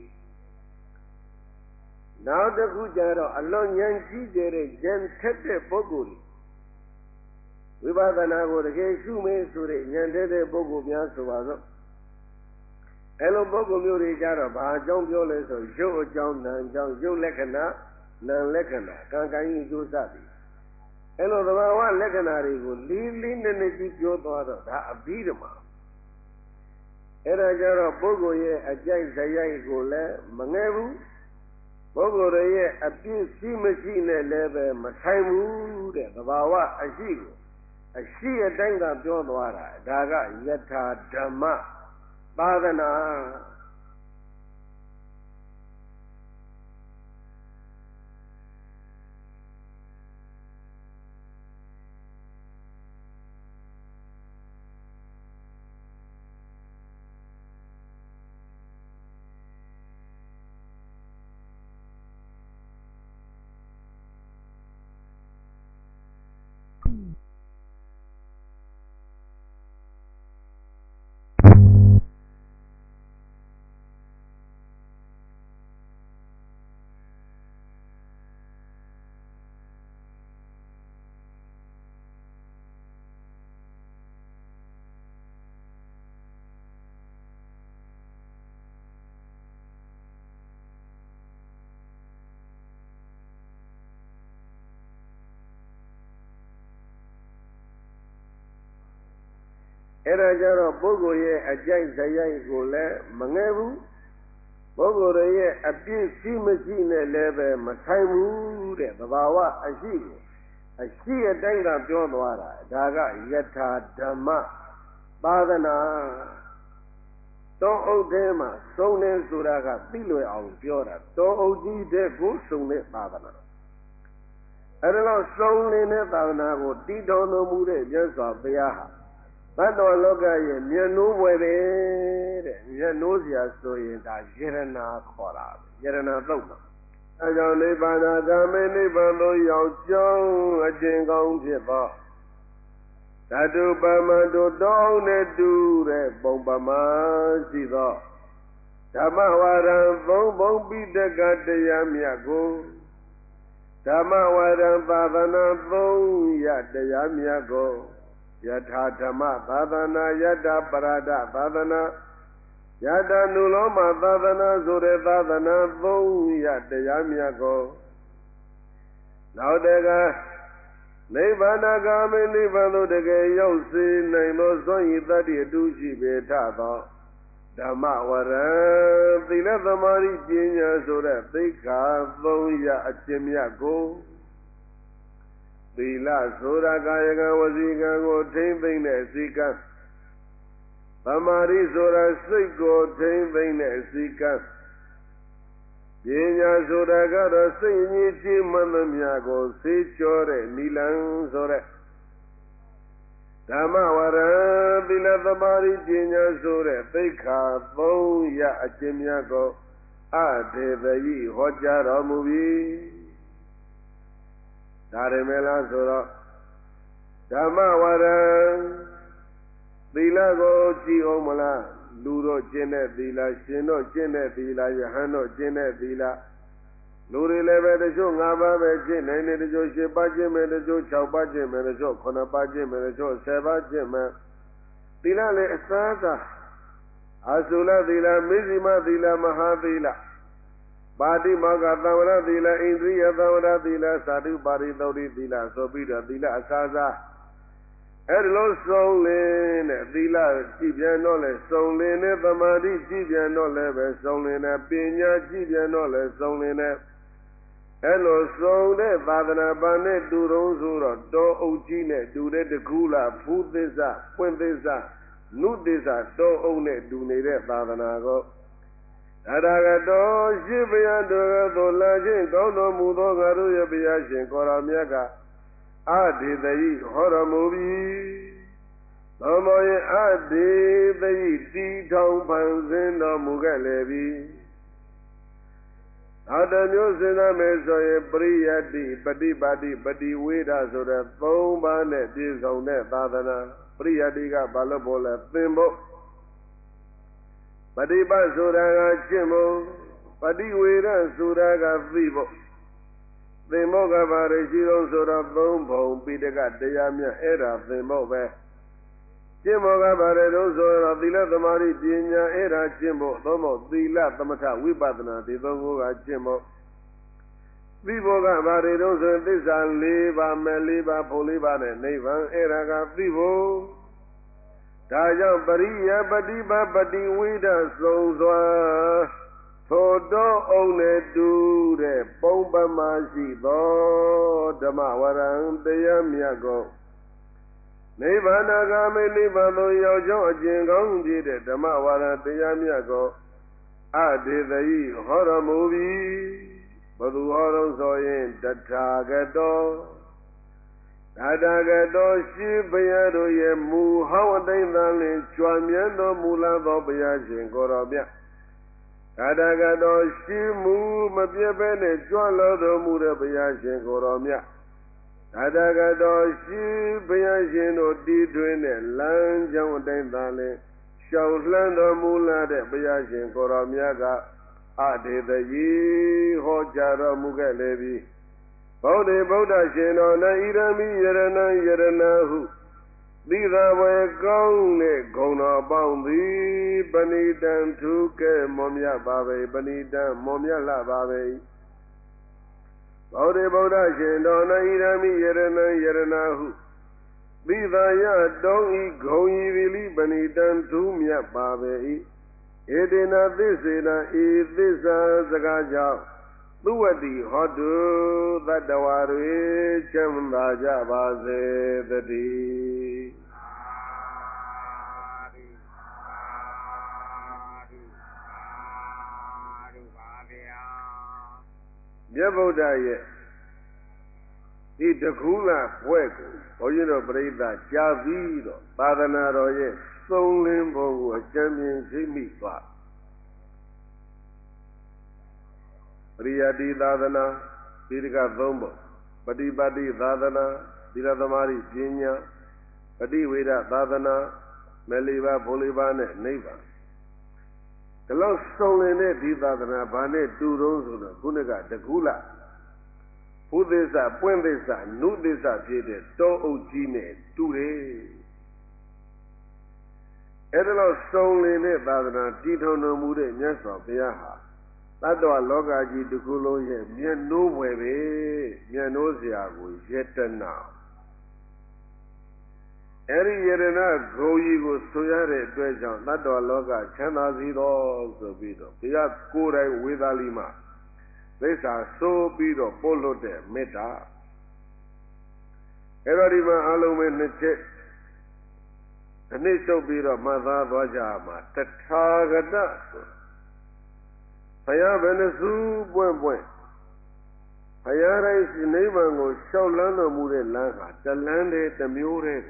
နောက်တစ်ခုကျတော့အလွန်ဉာဏ်ကြီးကျတဲ့ဉာဏ်ထက်တဲ့ပုဂ္ဂိုလ်ဝိပဿနာကိုတကယ်ရှုမေးဆိုတဲ့ဉာဏ်ထက်တဲ့ပုဂ္ဂိုလ်များဆိုပါစို့အဲလိုပုဂ္ဂိုလ်မျိုးတွေကြတော့ဘာအကြောင်းပြောလဲဆိုရုပ်အကြောင်းနာမ်အကြောင်းရုပ်လက္ခဏာနာမ်လက္ခဏာကံကံကြီးကျိုးစသည်အဲလိုသဘာဝလက္ခဏာတွေကိုလေးလေးနက်နက်ကြီးပြောသွားတော့ဒါအဘိဓမ္မာအဲဒါကြတော့ပုဂ္ဂိုလ်ရဲ့အကြိုက်ဇယိုက်ကိုလည်းမငဲဘူးပုဂ္ဂိုလ်ရဲ့အပြည့်ရှိမရှိနဲ့လည်းပဲမဆိုင်ဘူးတဲ့သဘာဝအရှိကိုအရှိအတိုင်းကပြောသွားတာဒါကယထာဓမ္မသာသနာအဲ့ဒါကြတော့ပုဂ္ဂိုလ်ရဲ့အကြိုက်ဇယိုက်ကိုလည်းမငဲဘူးပုဂ္ဂိုလ်ရဲ့အပြည့်ရှိမရှိနဲ့လည်းပဲမဆိုင်ဘူးတဲ့သဘာဝအရှိကိုအရှိအတိုင်းကပြောသွားတာဒါကယထာဓမ္မသာသနာတောအုပ်ထဲမှာစုံနေဆိုတာကသိလွယ်အောင်ပြောတာတောအုပ်ကြီးတဲ့ကိုစုံတဲ့သာသနာအဲ့ဒါလို့စုံနေတဲ့သာသနာကိုတည်တော်မူတဲ့မြတ်စွာဘုရားဟာဘတ်တော်လောကရဲ့မျက်နှိုးဝယ်ပဲတဲ့မျက်နှိုးစရာဆိုရင်ဒါယရနာခေါ်တာယရနာသုတ်မှာအဲကြောင့်နိဗ္ဗာန်ကာမေနိဗ္ဗာန်သို့ရောက်ကြောင်းအကျင့်ကောင်းဖြစ်သောဓာတုပမတို့တောင်းနဲ့တူတဲ့ပုံပမာရှိသောဓမ္မဝါရံသုံးပုံပိဋကတရားမြတ်ကိုဓမ္မဝါရံသာသနာသုံးရတရားမြတ်ကိုယထာဓမ္မသာသနာယတပရဒသာသနာယတနုလောမသာသနာဆိုတဲ့သာသနာသုံးရတရားမြတ်ကိုနောက်တကနိဗ္ဗာန်ကာမေနိဗ္ဗာန်သို့တကယ်ရောက်စေနိုင်သောစွန့်ရည်တတ္တိအတူရှိပေထသောဓမ္မဝရံသီလသမာဓိပညာဆိုတဲ့သိက္ခာသုံးရအကျင့်မြတ်ကိုသီလဆိုတာကာယကံဝစီကံကိုထိမ့်သိမ့်တဲ့စီကံသမာဓိဆိုတာစိတ်ကိုထိမ့်သိမ့်တဲ့စီကံပညာဆိုတာကတော့စိတ်ညစ်ကြေးမှန်သမျှကိုဆေးကြောတဲ့နိလန်ဆိုတဲ့ဓမ္မဝရံသီလသမာဓိပညာဆိုတဲ့သိက္ခာသုံးရအကျင့်များကိုအထေပယိဟောကြားတော်မူပြီးဒါရမေလားဆိုတော့ဓမ္မဝရံသီလကိုကြည်အောင်မလားလူတို့ကျင့်တဲ့သီလရှင်တို့ကျင့်တဲ့သီလယဟန်တို့ကျင့်တဲ့သီလလူတွေလည်းပဲတချို့၅ပါးပဲကျင့်နိုင်တယ်တချို့၈ပါးကျင့်မယ်တချို့၆ပါးကျင့်မယ်တချို့9ပါးကျင့်မယ်တချို့10ပါးကျင့်မယ်သီလလည်းအစားအစာ Asula Dila, Mizima Dila, Mahadila, Badi Maga Tavara Dila, Indriya Tavara Dila, Sadhu Bari Dauri Dila, Sobida Dila, Asaza, Erlo Solin, Dila, Jibianole, Solin, Tamadi, Jibianole, Solin, Pina, Jibianole, Solin, Hello, Sole, Vadana Bane, Duron Zura, Do Ojine, Dure de Gula, Pudeza, Puenteza, Nudeza, Do One, Dunere, Vadanago. Adagato, Shibia, Dura, Lajin, Gono Mudo, Garuya, Biashin, Koramiaga, Adi, the horror movie. Omoye Adi, the T. Tong Panzin, no Mugalevi. Adanyosina Mesoye, Priyati, Padi Padi, Padi Weda, so that Thomba net is on that Badana, Priyadiga, Balabola, Thimbo, Padi Basuraga, Chimo, Padi Weda, Suraga, Vivo, Thimoga Varishiro, Sura, Thombo, Pidega, Deyamia, Era, Thimobe. Chimoga Baredo, Sura, Dila, the Mari, Dinya, Era, Chimbo, Thomo, Dila, Tamata, Wibadana, the Thonga, Chimo. Vivoga Baredo, this are Liva, Meliva, Poliban, and Nevan, Eraga, Vivo. Taja, Baria, Badiba, Badi, Wida, Soza, Todo, One, Do, the Bomba Mashi, Do, Damawaran, the Yamiago. Nevanaga, Melibano, Yojo, Jingong, did it, Damawara, the Yamiago. I did the horror movie. Badu horror zoin, the Tagado. Adagato, Shibayado, Yemu, how a day than Chuamiano, Mula, Bobiash, Gorobia. Adagato, Shimu, Mabia Bene, Jualo, Mura, Biash, Goromia. Adagato, Shibayashino, Didwin, Lanjang, Dane, Shawlando, Mula, the Biash, Goromiaga. Ade the ye Hojara Mugalevi. Bode Boda Shino, Nairami, Yerana, Yeranahu. These are where gone, Gona Boundy, Banidan, Tuke, Momia Babe, Banidan, Momia La Babe. Bode Boda Shino, Nairami, Yerana, Yeranahu. These are ya, don't eat, go ye really, Banidan, Tumia Babe. Edina this in a this Zagaja. Luadi Hodu that the Wari Chamraja Baze the D. Jeboda eat the Kula Puego, or you know, brave that Javido, Badanaro, Soul Limbo, a championship meat pot. Priyadi Dadana, Pirika Zombo, Padi Padi Dadana, Diradamari Jinya, Padi Veda Dadana, Meliva, Bolivan, Neva. The lost soul in it, Didadana, Bane, two roses, Gunaga, the Gula. Who this are, when this are, knew this are, did it, so Ojine, two days. Edelo soul in it, Dadana, Tito no Mude, Nyasa, Biaha. That's why Logaji to Gulo, Mian no way, Mianosia, yet and now. Every year and a go ye go Soyare, Dwejan, that's why Loga, Chana Zero, so Bido. They are Kura with Alima. These are so Bido, Polo de Meta. Erima Alumen, the check. And they so Bido, Mother Vajama, Tatagada. Faya Venezu, Buen Buen. Fayara is neighbor, Shaulana Mure Langa, the land, the Mure.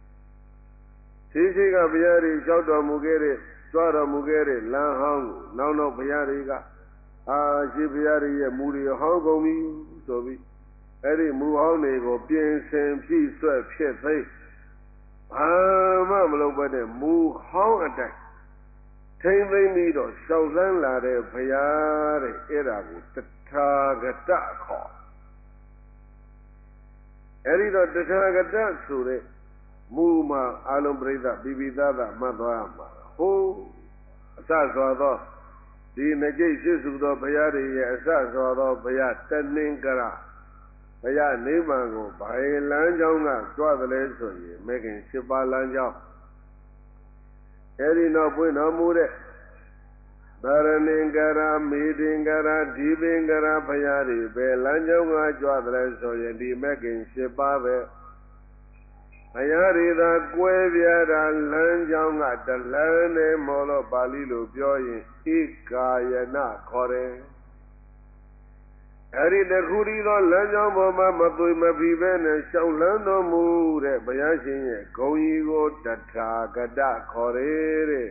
Sisiga Biari, Shauda Mugere, Swara Mugere, Lahang, now no Biariga. Ah, Shibiari, Muri, Hongomi, so we. Eddie Muhone go, Bien Sam, Peace, Sweat, Pet Face. Ah, Mamma, but the Mu Hong attack.Tain they need or Shaulan Lade, Payare, Erabu, the Tagata call. Erida, the Tagata, Sure, Muma, Alumbreda, Bibidada, Madama. Ho, အစစွာသောဒီနှစ်ကျိတ်ရှိစုသောဘုရားတွေရဲ့အစစွာသောဘုရားတဏင်္ဂရဘုရားနိဗ္ဗာန်ကိုဘာယလမ်းကြောင်းကကြွသလဲဆိုရင်မေခင်၈ပါးလမ်းကြောင်းအဲဒီနောက်ပွင့်တော်မူတဲ့ဗရဏင်္ဂရမေတင်္ဂရဒီပင်္ဂရဘုရားတွေပဲလမ်းကြောင်းကကြွသလဲဆိုရင်ဒီမေခင်၈ပါးပဲဘုရားတွေသာကွဲပြားတာလမ်းကြောင်းကတလန်းနဲ့မောလို့ပါဠိလိုပြောရင်ဧကာယနာခေါ်တယ်အဲ့ဒီတခုတည်းသောလမ်းကြောင်းပေါ်မှာမသွေမဖီပဲနဲ့ရှောက်လန်းတော်မူတဲ့ဘုရားရှင်ရဲ့ဂုဏ်ကြီးကိုတထာဂတခေါ်တယ်တဲ့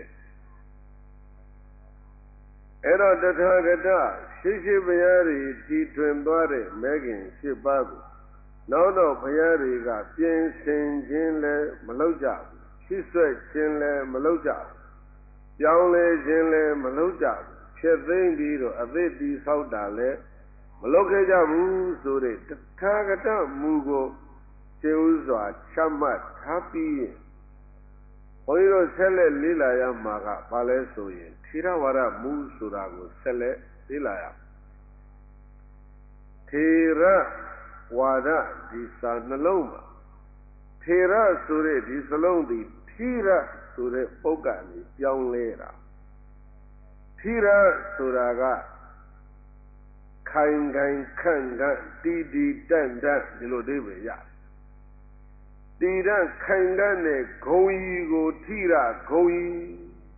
အဲ့တော့တထာဂတရှိရှိဘုရားတွေတည်ထွင်သွားတဲ့မဲခင်၈ပါးကိုနောက်တော့ဘုရားတွေကပြင်ဆင်ခြင်းလည်းမလုပ်ကြဘူးရှိဆွဲခြင်းလည်းမလုပ်ကြဘူးပြောင်းလဲခြင်းလည်းမလုပ်ကြဘူးဖြစ်သိမ့်ပြီးတော့အသိတည်ဆောက်တာလည်းမလုပ်ခဲ့ကြဘူးဆိုတဲ့တထာဂတမူကိုရှင်းဥစွာချမှတ်ထားပြီးရင်ဘုန်းကြီးတို့ဆက်လက်လေ့လာရမှာကဘာလဲဆိုရင်ထေရဝါဒမူဆိုတာကိုဆက်လက်လေ့လာရထေရဝါဒဒီစာနှလုံးမှာထေရဆိုတဲ့ဒီစလုံးဒီထိရဆိုတဲ့ပုဂ္ဂိုလ်ကြီးပြောင်းလဲတာထိရဆိုတာကခိုင်ခိုင်ခန့်ခန့်တီတီတန့်တန့်ဒီလိုအဓိပ္ပာယ်ရတီရခိုင်ခန့်တဲ့ဂုံကြီးကိုထိရဂုံကြီး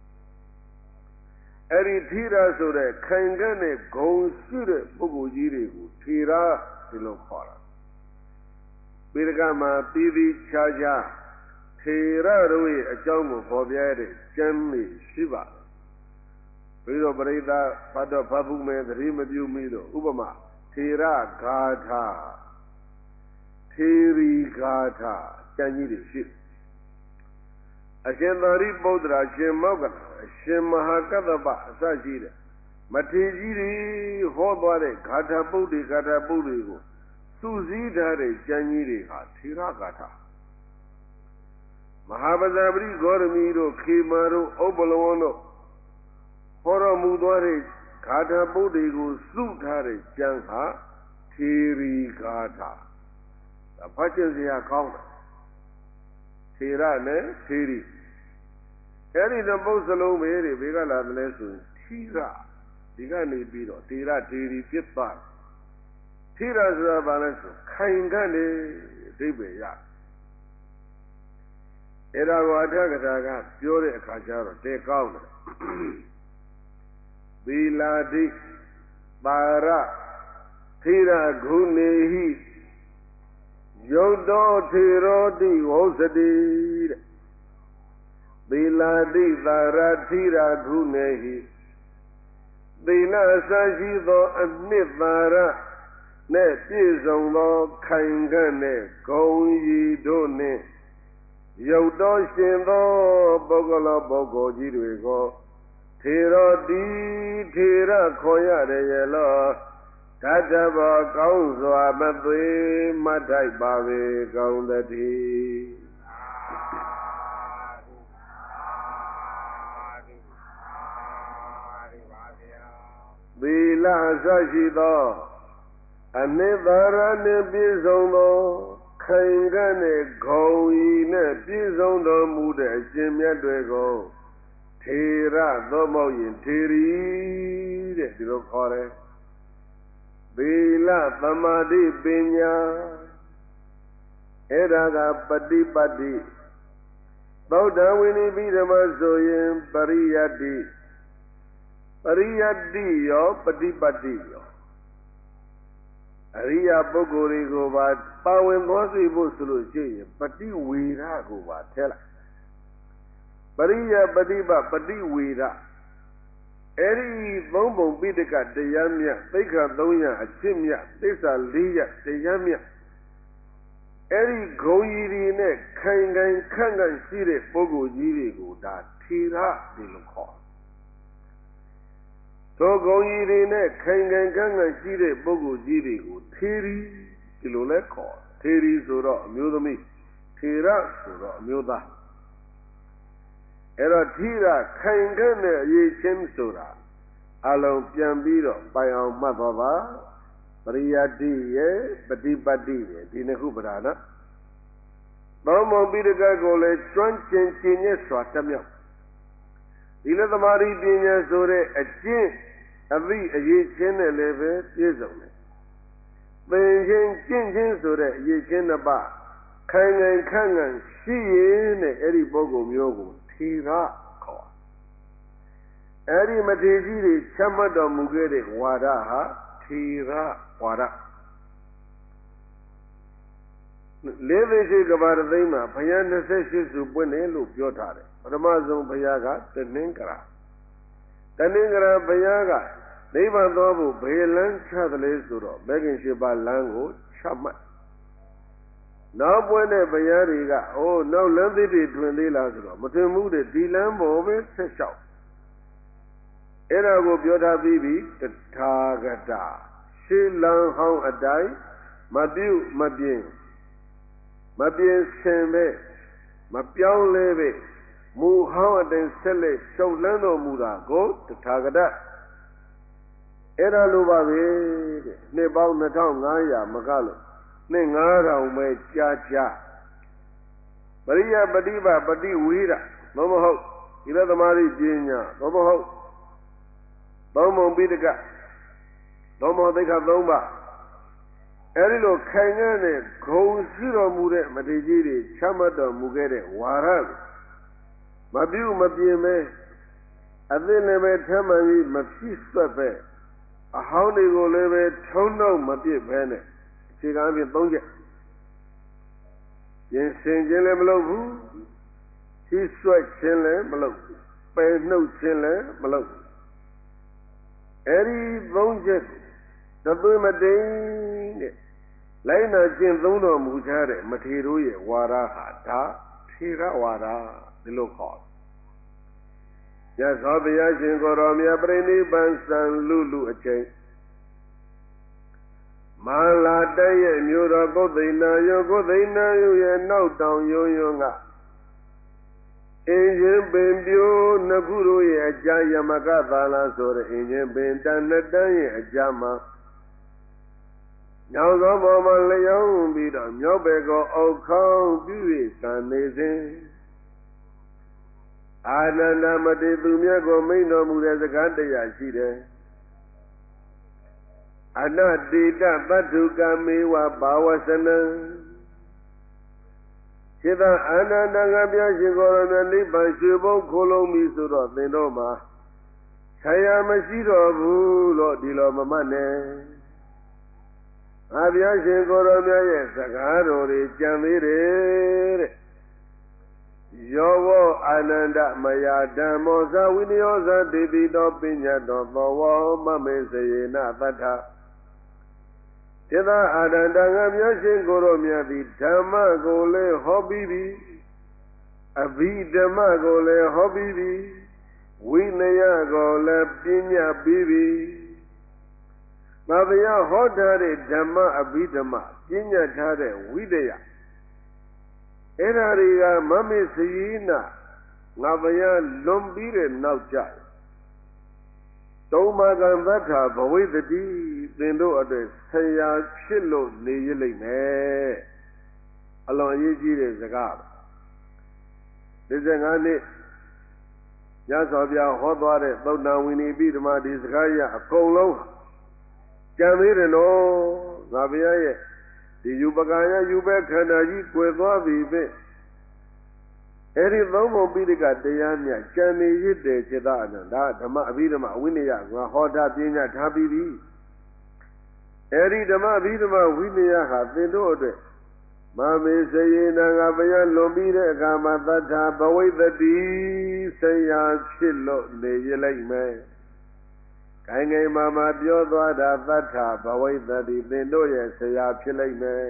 အဲ့ဒီထိရဆိုတဲ့ခိုင်ခန့်တဲ့ဂုံရှိတဲ့ပုဂ္ဂိုလ်ကြီးတွေကိုထေရဒီလိုခေါ်တာပိဋကမှာပြီးပြီးခြားခြားထေရတို့ရဲ့အကြောင်းကိုပေါ်ပြတဲ့ကျမ်းမိရှိပါတယ်ပြီးတော့ပရိသတ်ဘတ်တော်ဘတ်ဘူးမဲ့သတိမပြုမိလို့ဥပမာထေရဂါထာထေရီဂါထာကျမ်းကြီးတွေရှိအရှင်သာရိပုတ္တရာရှင်မောက္ကလအရှင်မဟာကတ္တပအစရှိတဲ့မထေကြီးတွေဟောသွားတဲ့ဂါထာပုဒ်တွေဂါထာပုဒ်တွေကိုစုစည်းထားတဲ့ကျမ်းကြီးတွေဟာထေရဂါထာမဟာပဇာပတိဂေါရမီတို့ခေမာတို့ဥပ္ပလဝံတို့ဟောတော်မူသွားတဲ့ဂါထာပုဒ်တွေကိုစုထားတဲ့ကျမ်းဟာထေရီဂါထာဒါဖတ်ကျင်စရာကောင်းတယ်ထေရနဲ့ထေရီအဲ့ဒီနှစ်ပုဒ်စလုံးပဲတွေဘေးကလာတယ်လဲဆိုရင်ထိရဒီကနေပြီးတော့ထေရထေရီဖြစ်သွားထိရဆိုတာဘာလဲဆိုခိုင်ခန့်နေအဓိပ္ပာယ်ရအဲ့ဒါကိုအထက်ကထာကပြောတဲ့အခါကျတော့တဲကောင်းတယ်သီလာတိပါရထေရဂုဏေဟိယုတ်တော်ထေရောတိဝௌစတိတဲ့သီလာတိပါရထေရဂုဏေဟိသီလအစရှိသောအနှစ်ပါရနဲ့ပြည့်စုံသောခိုင်ခန့်တဲ့ဂုံကြီးတို့နှင့်ယုတ်တော်ရှင်သောပုဂ္ဂလပုဂ္ဂိုလ်ကြီးတွေကိုထေရောတိထေရခေါ်ရတယ်ရဲ့လို့ဓာတဘောကောင်းစွာမသွေမထိုက်ပါပေကောင်းသတည်းသီလအစရှိသောအနိဗ္ဗာန်နှင့်ပြည့်စုံသောခိုင်ခန့်တဲ့ဂုံဤနဲ့ပြည့်စုံတော်မူတဲ့အရှင်မြတ်တွေကိုထေရသောမောက်ရင်ထေရီတဲ့ဒီလိုခေါ်တယ်သီလသမာဓိပညာအဲ့ဒါကပฏิပတ်တိသောတဝိနိပိဓမ္မဆိုရင်ပရိယတ္တိပရိယတ္တိရောပฏิပတ်တိရောအရိယာပုဂ္ဂိုလ်တွေကိုပါပါဝင်သွားစေဖို့ဆိုလို့ရှိရင်ပฏิဝေဒကိုပါထဲလိုက်ပရိယပฏิပတ်ပฏิဝေဒအဲ့ဒီသုံးပုံပိဋကတရားမြတ်သိက္ခာသုံးရာအဖြစ်မြတ်သစ္စာလေးရာတရားမြတ်အဲ့ဒီဂုံကြီးတွေနဲ့ခိုင်ခိုင်ခန့်ခန့်ရှိတဲ့ပုဂ္ဂိုလ်ကြီးတွေကိုဒါထေရဒီလိုခေါ်သောဂုံကြီးတွေနဲ့ခိုင်ခိုင်ခန့်ခန့်ရှိတဲ့ပုဂ္ဂိုလ်ကြီးတွေကိုထေရီဒီလိုလဲခေါ်ထေရီဆိုတော့အမျိုးသမီးထေရဆိုတော့အမျိုးသားအဲ့တော့ထိရခိုင်ခဲ့တဲ့အရေးချင်းဆိုတာအလုံးပြန်ပြီးတော့ပိုင်အောင်မှတ်တော်ပါပရိယတ္တိရဲ့ပฏิပတ်တိရဲ့ဒီနှစ်ခုပဓာနာသောမုံပိဋကကိုလည်းကျွမ်းကျင်ကျင်နဲ့စွာတက်မြောက်ဒီလိုသမာဓိပညာဆိုတဲ့အကျင့်အသိအရေးချင်းနဲ့လည်းပဲပြည့်စုံတယ်သင်ချင်းကျင့်ချင်းဆိုတဲ့အရေးချင်းနှစ်ပါးခိုင်ခိုင်ခန့်ခန့်ရှိရင်နဲ့အဲ့ဒီပုဂ္ဂိုလ်မျိုးကိုထေရခေါ်အဲ့ဒီမထေကြီးတွေချမှတ်တော်မူခဲ့တဲ့ဝါဒဟာထေရဝါဒလေးသိရှိကဘာရသိမ်းမှာဘုရား၂၈စုပွင့်တယ်လို့ပြောထားတယ်ပထမဆုံးဘုရားကတဏင်္ဂရာတဏင်္ဂရာဘုရားကနိဗ္ဗာန်တော်ဖို့ဘယ်လမ်းချသလဲဆိုတော့ဘဂင်ရှိပါလမ်းကိုချမှတ်နောက်ပွင့်တဲ့ဘုရားတွေကအိုးနောက်လမ်းသစ်တွေတွင်သေးလားဆိုတော့မတွင်ဘူးတဲ့ဒီလမ်းပေါ်ပဲဆက်လျှောက်အဲ့ဒါကိုပြောထားပြီးပြီတထာဂတရှေးလမ်းဟောင်းအတိုင်းမပြုတ်မပြင်းမပြင်းစင်ပဲမပြောင်းလဲပဲမူဟောင်းအတိုင်းဆက်လက်ရှုပ်လန်းတော်မူတာကိုတထာဂတအဲ့ဒါလိုပါပဲတဲ့နှစ်ပေါင်းနှစ်ထောင်ငါးရာမကလို့နှစ်ငါးထောင်ပဲကြာကြာပရိယပฏิပါပฏิဝိရသောမဟုတ်ဒီလိုသမာဓိပညာသောမဟုတ်သောမုံပိဋကသောမောသိက္ခာသုံးပါးအဲဒီလိုခိုင်ခဲ့တဲ့ဂုံရှိတော်မူတဲ့မထေရကြီးတွေချမှတ်တော်မူခဲ့တဲ့ဝါရမပြုတ်မပြင်းပဲအသစ်လည်းပဲထမ်းမှန်ပြီးမဖြစ်ဆွတ်ပဲအဟောင်းတွေကိုလည်းပဲထုံးတော့မပြစ်ပဲနဲ့အခြေခံအပြင်သုံးချက်ရင်စင်ခြင်းလည်းမလုပ်ဘူးဖြစ်ဆွတ်ခြင်းလည်းမလုပ်ဘူးပယ်နှုတ်ခြင်းလည်းမလုပ်ဘူးအဲဒီသုံးချက်သသွေးမတိန်တဲ့လိုက်နာကျင့်သုံးတော်မူကြတဲ့မထေရတို့ရဲ့ဝါဒဟာဒါထေရဝါဒဒီလိုခေါ်တယ်။ရသော်ဘုရားရှင်ကိုယ်တော်မြတ်ပြိဋိဘံစံလူလူအချိန်မာလာတည့်ရဲ့မြို့တော်ကုသိဏယောကုသိဏယုရဲ့နောက်တောင်ယုံယုံကအင်းချင်းပင်ပြိုးနှစ်ခုတို့ရဲ့အကြာယမကသာလာဆိုတဲ့အင်းချင်းပင်တန်နှစ်တန်းရဲ့အကြာမှာညောင်သောဘောမှာလျောင်းပြီးတော့မြောက်ဘက်ကိုအောက်ခေါင်းပြု၍စံနေစဉ်အာနန္ဒမတေသူမြတ်ကိုမိန်တော်မူတဲ့စကားတရားရှိတယ်အနတေတသတ္ထုကမေဝဘာဝစနံစေတအာနန္ဒငါပြရှင်ကိုယ်တော်မြတ်နိဗ္ဗာန်ရွှေဘုံခိုးလုံးပြီဆိုတော့သင်တို့မှာဆရာမရှိတော့ဘူးလို့ဒီလိုမမှတ်နဲ့အပြားရှင်ကိုယ်တော်မြတ်ရဲ့စကားတော်တွေကြံသေးတယ်တဲ့ယောဝအာနန္ဒမယဓမ္မောဇဝိနယောဇဒေတိတောပညာတော်သောဝမမေစယေနသတ္ထစေတအာနန္ဒငါမြတ်ရှင်ကိုယ်တော်မြတ်သည်ဓမ္မကိုလည်းဟောပြီးပြီအဘိဓမ္မကိုလည်းဟောပြီးပြီဝိနည်းကိုလည်းပညာပြီးပြီငါဗျာဟောထားတဲ့ဓမ္မအဘိဓမ္မပညာထားတဲ့ဝိတယအဲ့ဒါတွေကမမေစယေနငါဗျာလွန်ပြီးတဲ့နောက်ကျသုံးပါးကံသတ္ထာဘဝိတ္တိသင်တို့အတွက်ဆရာဖြစ်လို့နေရလိမ့်မယ်အလွန်အရေးကြီးတဲ့စကား၄၅နှစ်ညသောပြဟောသွားတဲ့သုတ္တဝိနိပိဓမ္မဒီစကားရအကုန်လုံးကြံသေးတယ်နော်ငါဗျာရဲ့ဒီယူပကာယယူပဲခန္ဓာကြီးကွယ်သွားပြီပဲအဲ့ဒီသုံးပုံပိဋကတရားမြတ်ကြံနေရတဲ့စေတအနန္ဒဓမ္မအဘိဓမ္မဝိနည်းငါဟောတာပညာထားပြီးပြီအဲ့ဒီဓမ္မအဘိဓမ္မဝိနည်းဟာသင်တို့အတွက်မမေစယေနငါဗျာလွန်ပြီးတဲ့အခါမှာသတ္ထာဘဝိတ္တိဆရာဖြစ်လို့နေရလိမ့်မယ်ခိုင်ခိုင်မာမာပြောသွားတာသတ္ထာဘဝိတ္တိသင်တို့ရဲ့ဆရာဖြစ်လိမ့်မယ်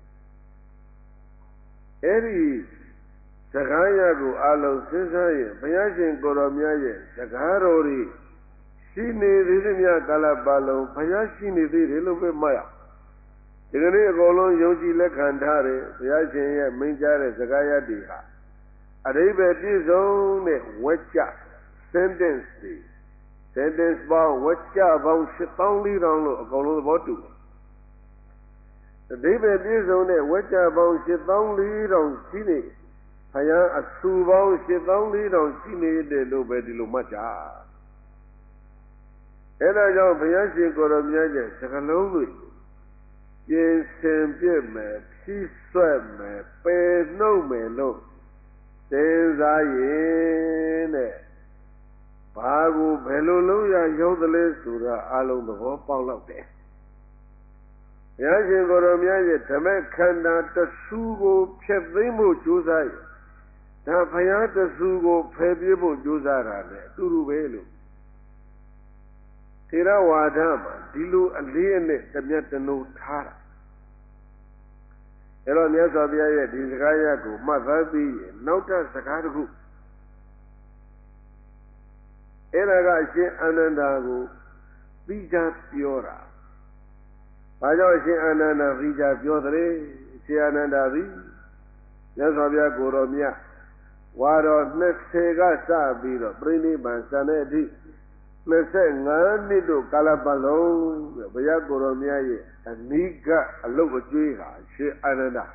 အဲ့ဒီစကားရကိုအလုံးစဉ်းစားရင်ဘုရားရှင်ကိုယ်တော်မြတ်ရဲ့စကားတော်တွေရှိနေသေးသည်များကာလပတ်လုံးဘုရားရှိနေသေးတယ်လို့ပဲမှတ်ရဒီကနေ့အကုန်လုံးယုံကြည်လက်ခံထားတယ်ဘုရားရှင်ရဲ့မိန့်ကြားတဲ့စကားရတွေဟာအရိပဲပြည့်စုံတဲ့ဝက်ကြ sentence တွေ sentence ပေါင်းဝက်ကြပေါင်းရှစ်သောင်းလေးထောင်လို့အကုန်လုံးသဘောတူတယ်အရိပဲပြည့်စုံတဲ့ဝက်ကြပေါင်းရှစ်သောင်းလေးထောင်ရှိနေဘုရားအဆူပေါင်းရှစ်သောင်းလေးထောင်ရှိနေတယ်လို့ပဲဒီလိုမှတ်ကြအဲ့ဒါကြောင့်ဘုရားရှင်ကိုယ်တော်မြတ်ရဲ့စကားလုံးတွေပြင်ဆင်ပြည့်မယ်ဖြည့်ဆွက်မယ်ပယ်နှုတ်မယ်လို့စဉ်းစားရင်တဲ့ဘာကိုဘယ်လိုလုပ်ရရောက်သလဲဆိုတာအလုံးသဘောပေါက်တော့တယ်ဘုရားရှင်ကိုယ်တော်မြတ်ရဲ့ဓမ္မခန္ဓာတဆူကိုဖျက်သိမ်းဖို့ကြိုးစားရဒါဘုရားတဆူကိုဖယ်ပြဖို့ကြိုးစားတာလေအတူတူပဲလို့ထေရဝါဒမှာဒီလိုအလေးအနက်တမျက်တနှုတ်ထားတာအဲ့တော့မြတ်စွာဘုရားရဲ့ဒီစကားရပ်ကိုမှတ်သားပြီးရင်နောက်ထပ်စကားတစ်ခုအဲ့ဒါကအရှင်အာနန္ဒာကိုသိကြပြောတာဘာကြောင့်အရှင်အာနန္ဒာသိကြပြောတယ်အရှင်အာနန္ဒာသည်မြတ်စွာဘုရားကိုယ်တော်မြတ်ဝါတော်နှစ်ဆယ်ကစပြီးတော့ပြိဋိဘံစံတဲ့အထိနှစ်ဆယ်ငါးနှစ်တို့ကာလပတ်လုံးဘုရားကိုယ်တော်မြတ်ရဲ့အနိကအလုတ်အကျွေးဟာရှင်အာနန္ဒာ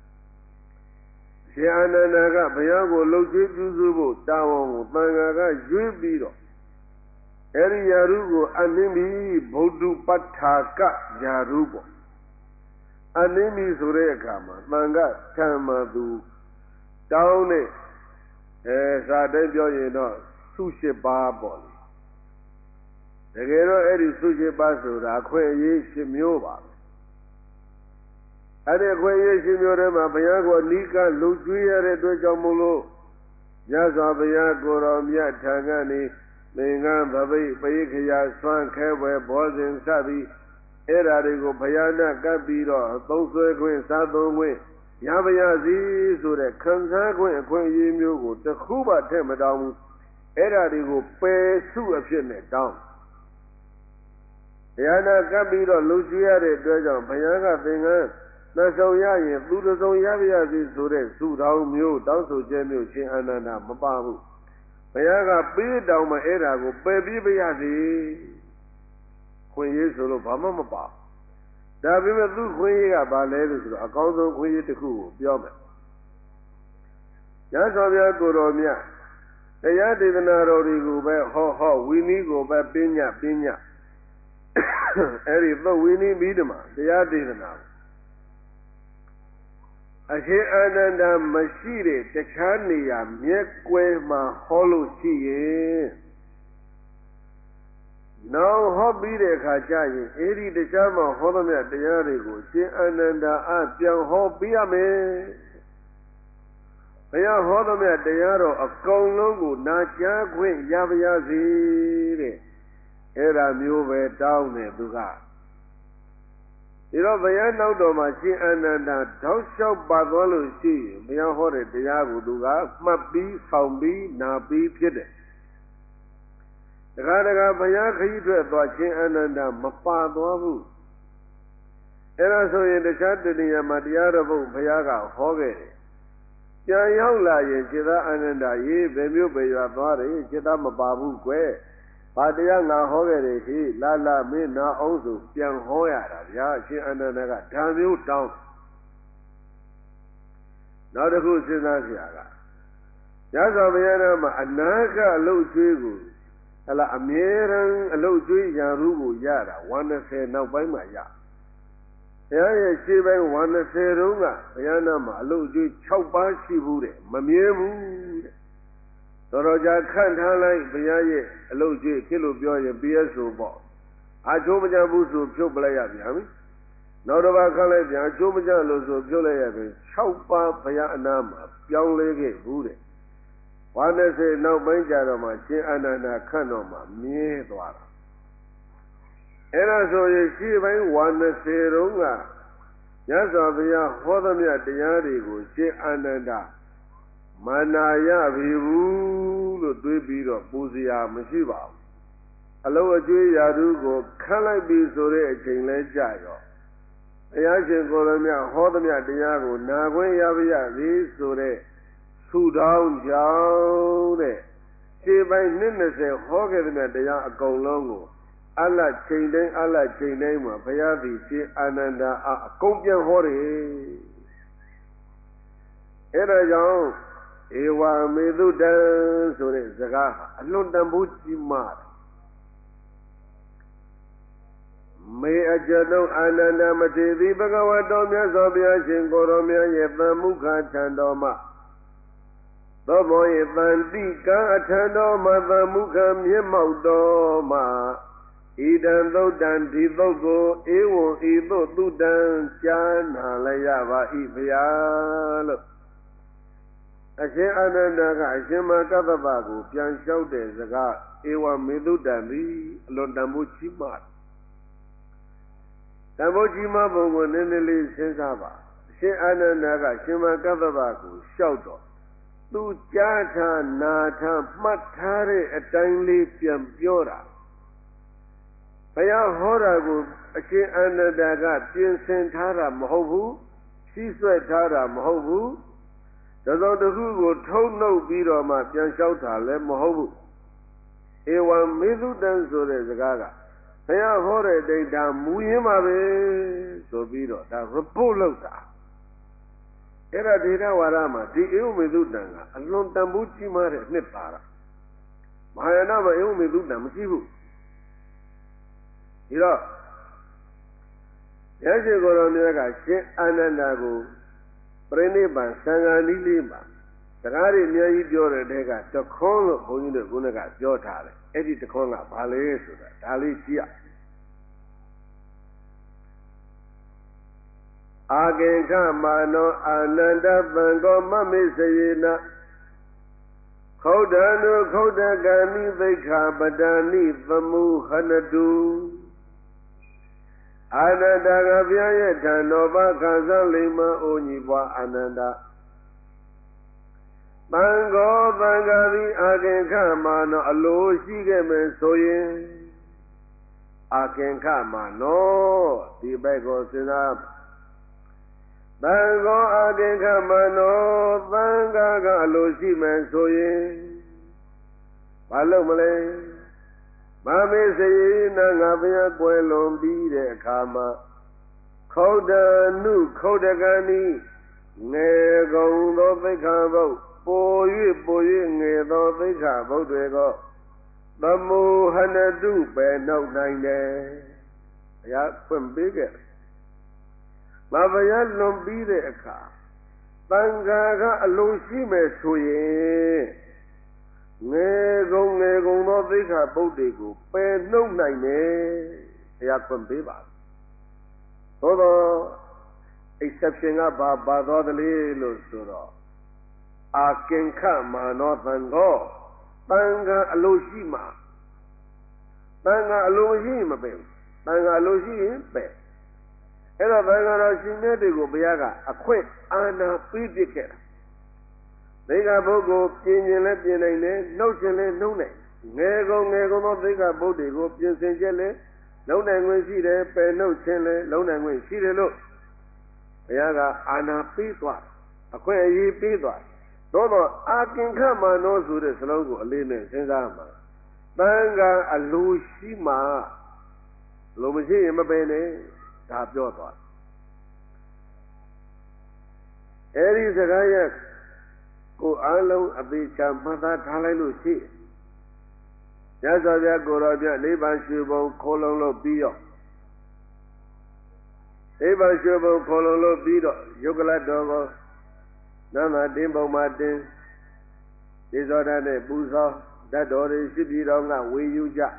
ရှင်အာနန္ဒာကဘုရားကိုလှုပ်ကျွေးပြုစုဖို့တာဝန်ကိုသံဃာကရွေးပြီးတော့အဲ့ဒီယာရုကိုအနှင်းပြီးဗုဒ္ဓပဋ္ဌာကယာရုပေါ့အနှင်းပြီးဆိုတဲ့အခါမှာသံဃာဓမ္မသူတောင်းတဲ့အဲစာတဲ့ပြောရင်တော့စုရှိပါပေါ့လေတကယ်တော့အဲ့ဒီစုရှိပါဆိုတာအခွင့်အရေးရှင်မျိုးပါအဲ့ဒီအခွင့်အရေးရှင်မျိုးတွေမှာဘုရားကိုနိကလှုပ်ကျွေးရတဲ့အတွက်ကြောင့်မို့လို့မြတ်စွာဘုရားကိုယ်တော်မြတ်ထံကနေသင်္ကန်းဗပိပိခရာဆွမ်းခဲပွဲဘောဇင်စသည်အဲ့ဓာတွေကိုဘုရားနဲ့ကပ်ပြီးတော့သုံးဆွဲခွင့်စားသုံးခွင့်ရပါရစီဆိုတဲ့ခံစားခွင့်အခွင့်အရေးမျိုးကိုတခုမှထည့်မတောင်းဘူးအဲ့ဓာတွေကိုပယ်စုအဖြစ်နဲ့တောင်းဘုရားနဲ့ကပ်ပြီးတော့လှုပ်ကျွေးရတဲ့အတွက်ကြောင့်ဘုရားကသင်္ကန်းသက်ဆုံးရရင်သူတစ်စုံရပါရစီဆိုတဲ့စုတောင်းမျိုးတောင်းဆိုခြင်းမျိုးရှင်အာနန္ဒာမပါဘူးဘုရားကပေးတောင်းမှအဲ့ဒါကိုပယ်ပြပါရစေခွင့်ရေးဆိုလို့ဘာမှမပါဒါပေမဲ့သူခွင့်ရေးကဘာလဲလို့ဆိုတော့အကောင်းဆုံးခွင့်ရေးတစ်ခုကိုပြောမယ်ရသော်ဗျာကိုယ်တော်မြတ်တရားဒေသနာတော်တွေကိုပဲဟောဟောဝိနည်းကိုပဲပညာပညာအဲ့ဒီသုတ်ဝိနည်းပြီးတမှာတရားဒေသနာအရှင်အာနန္ဒာမရှိတဲ့တခြားနေရာမျက်ကွယ်မှာဟောလို့ရှိရင်နောက်ဟောပြီးတဲ့အခါကျရင်အဲ့ဒီတရားမှာဟောသမျှတရားတွေကိုရှင်အာနန္ဒာအပြောင်းဟောပြရမယ်ဘုရားဟောသမျှတရားတော်အကုန်လုံးကိုနာကြားခွင့်ရပါရစေတဲ့အဲ့ဒါမျိုးပဲတောင်းတယ်သူကဒီတော့ဘုရားနောက်တော်မှာရှင်အာနန္ဒာတောက်လျှောက်ပါသွားလို့ရှိရင်ဘုရားဟောတဲ့တရားကိုသူကမှတ်ပြီးဆောင်ပြီးနာပြီးဖြစ်တယ်တခါတခါဘုရားခရီးထွက်သွားရှင်အာနန္ဒာမပါသွားဘူးအဲ့ဒါဆိုရင်တခြားတဏှာမှာတရားတော်ဘုရားကဟောခဲ့တယ်ပြန်ရောက်လာရင်ခြေသားအာနန္ဒာရေးဘယ်မျိုးပဲရွာသွားတယ်ခြေသားမပါဘူးကွယ်ဘာတရားငါဟောခဲ့တယ်ရှိလာလာမင်းနာအောင်ဆိုပြန်ဟောရတာဗျာရှင်အာနန္ဒာကဓာမျိုးတောင်းနောက်တစ်ခုစဉ်းစားကြရတာရသော်ဘုရားတော်မှာအနာကအလုတ်ကျွေးကိုဟလာအမြဲတမ်းအလုတ်ကျွေးရာဟုကိုရတာဝမ်း၂၀နောက်ပိုင်းမှာရဘုရားရဲ့ရှေးပိုင်းဝမ်း၂၀တုန်းကဘုရားနာမှာအလုတ်ကျွေး၆ပါးရှိဘူးတဲ့မမြဲဘူးတဲ့တော်တော်ကြာခန့်ထားလိုက်ဘုရားရဲ့အလုတ်ကျွေးဖြစ်လို့ပြောရင် ပီ အက်စ် ဆိုပေါ့အချိုးမကြဘူးဆိုဖြုတ်ပလိုက်ရပြန်ပြီနောက်တစ်ပါးခန့်လိုက်ပြန်အချိုးမကြလို့ဆိုဖြုတ်လိုက်ရပြန်၆ပါးဘုရားအနာမှာပြောင်းလဲခဲ့ဘူးတဲ့ဝါ၂၀နောက်ပိုင်းကြတော့မှရှင်အာနန္ဒာခန့်တော်မှာမြဲသွားတာအဲ့ဒါဆိုရင်ရှေ့ပိုင်းဝါ၂၀တုန်းကမြတ်စွာဘုရားဟောသမျှတရားတွေကိုရှင်အာနန္ဒာမနာရပြီဘူးလို့တွေးပြီးတော့ပူဇော်မရှိပါဘူးအလုံးအကျွေးရာထူးကိုခန့်လိုက်ပြီဆိုတဲ့အချိန်လဲကြာရောဘုရားရှင်ကိုယ်တော်မြတ်ဟောသမျှတရားကိုနာခွင့်ရပါရသည်ဆိုတဲ့ Su down down there. She by Ninese Hogan at the young Golongo. Allah chain name, Allah chain name, Payadi, she Ananda, a Compian Hori. Era young, Ewa Medu dance or Zagaha, Londambuchi Mar. May a journal Ananda Mati, Bagawadomia, Zobia, Shingoromia, Yevamuka, Chandoma. The boy Vandika, Chandoma, the Mukam, Yemaudoma. Idan though dan di thogo, ewo edo tu dan chan halayava ivyalo. Ashe ananda ashe makadabago, pian shoude zaga, ewa medu dami, londamuchi mat. Damochima bongo nenele sensaba. Ashe ananda ashe makadabago, shoudo. Tu chata nata matare atangli pian piora. Paya Horago, a she under Daga, Pin Sentara Mahovu, she sweat Tara Mahovu, the Lord of Hugo told no beater my Pian Shouta, let Mahovu. Ewa Mizu Danzo de Gaga. Paya Hore de Dam Muyamabe, so beater, that Rapolota. Era Dida Warama, the Eumizu Danga, and Lon Tambuchi Mare Nipara. Mayanama Eumizu Damchivu. You know, yes, you go on the shit Anandago, Preniban, Sangani Lima, Sagari near your dega, the corner of the Gunaga, your tally, Eddie the corner, Palais, Tali Chia. Again, come, no, Ananda Bango, Mammy Sayina. Kodano, Kodagani, Veka, Badani, Vamu, Hanadu. Ananda Gaviaya Nova Kazalima Oniwa Ananda Bango Bangavi Aken Kamano Alo Shigeme Soye Aken Kamano Tibego Sinam Bango Aken Kamano Bangaga Alo Shime Soye Palomale Mame say Nangavia Quelombi de Kama Koda Nu Kodagani Nego no Vekavo Boy Boy Nedo Vekavo Dego Bamu Hanadu Ben no nine day Yak from bigger Mavaya Lombi de Ka Bangaga Aloshime Suye Nego Nego no Vika Bodego, Pen no nine, Yakon Biba. Although exception about Badodali Lusuro, I can come, not and go. Banga Aloshima Banga Aloshima, babe. Banga Aloshim, babe. Ella Banga Shinedigo Biaga, a quick Anna Pidicat. They got Bogo, Pinjale, Pinane, no Chile, no name. Nego, Nego, no, they got Bodego, Pinsele, no name when she there, pay no Chile, no name when she there look. Yaga, Anna Pitwa, a queer ye Pitwa. No, no, I can come on nose with this logo, a linen, Senzama. Banga, a Lushima, Lomaji, Mabene, tap your thought. Eddie Zagayak. Go alone a bit champada Talalusi. Yazavia Gorabia, Levan Shubo, Cololo Bio. Levan Shubo, Cololo Bido, Yogola Dogo, Nana Dimbo Martin, Disorder Buzo, that order should be on that way you jack.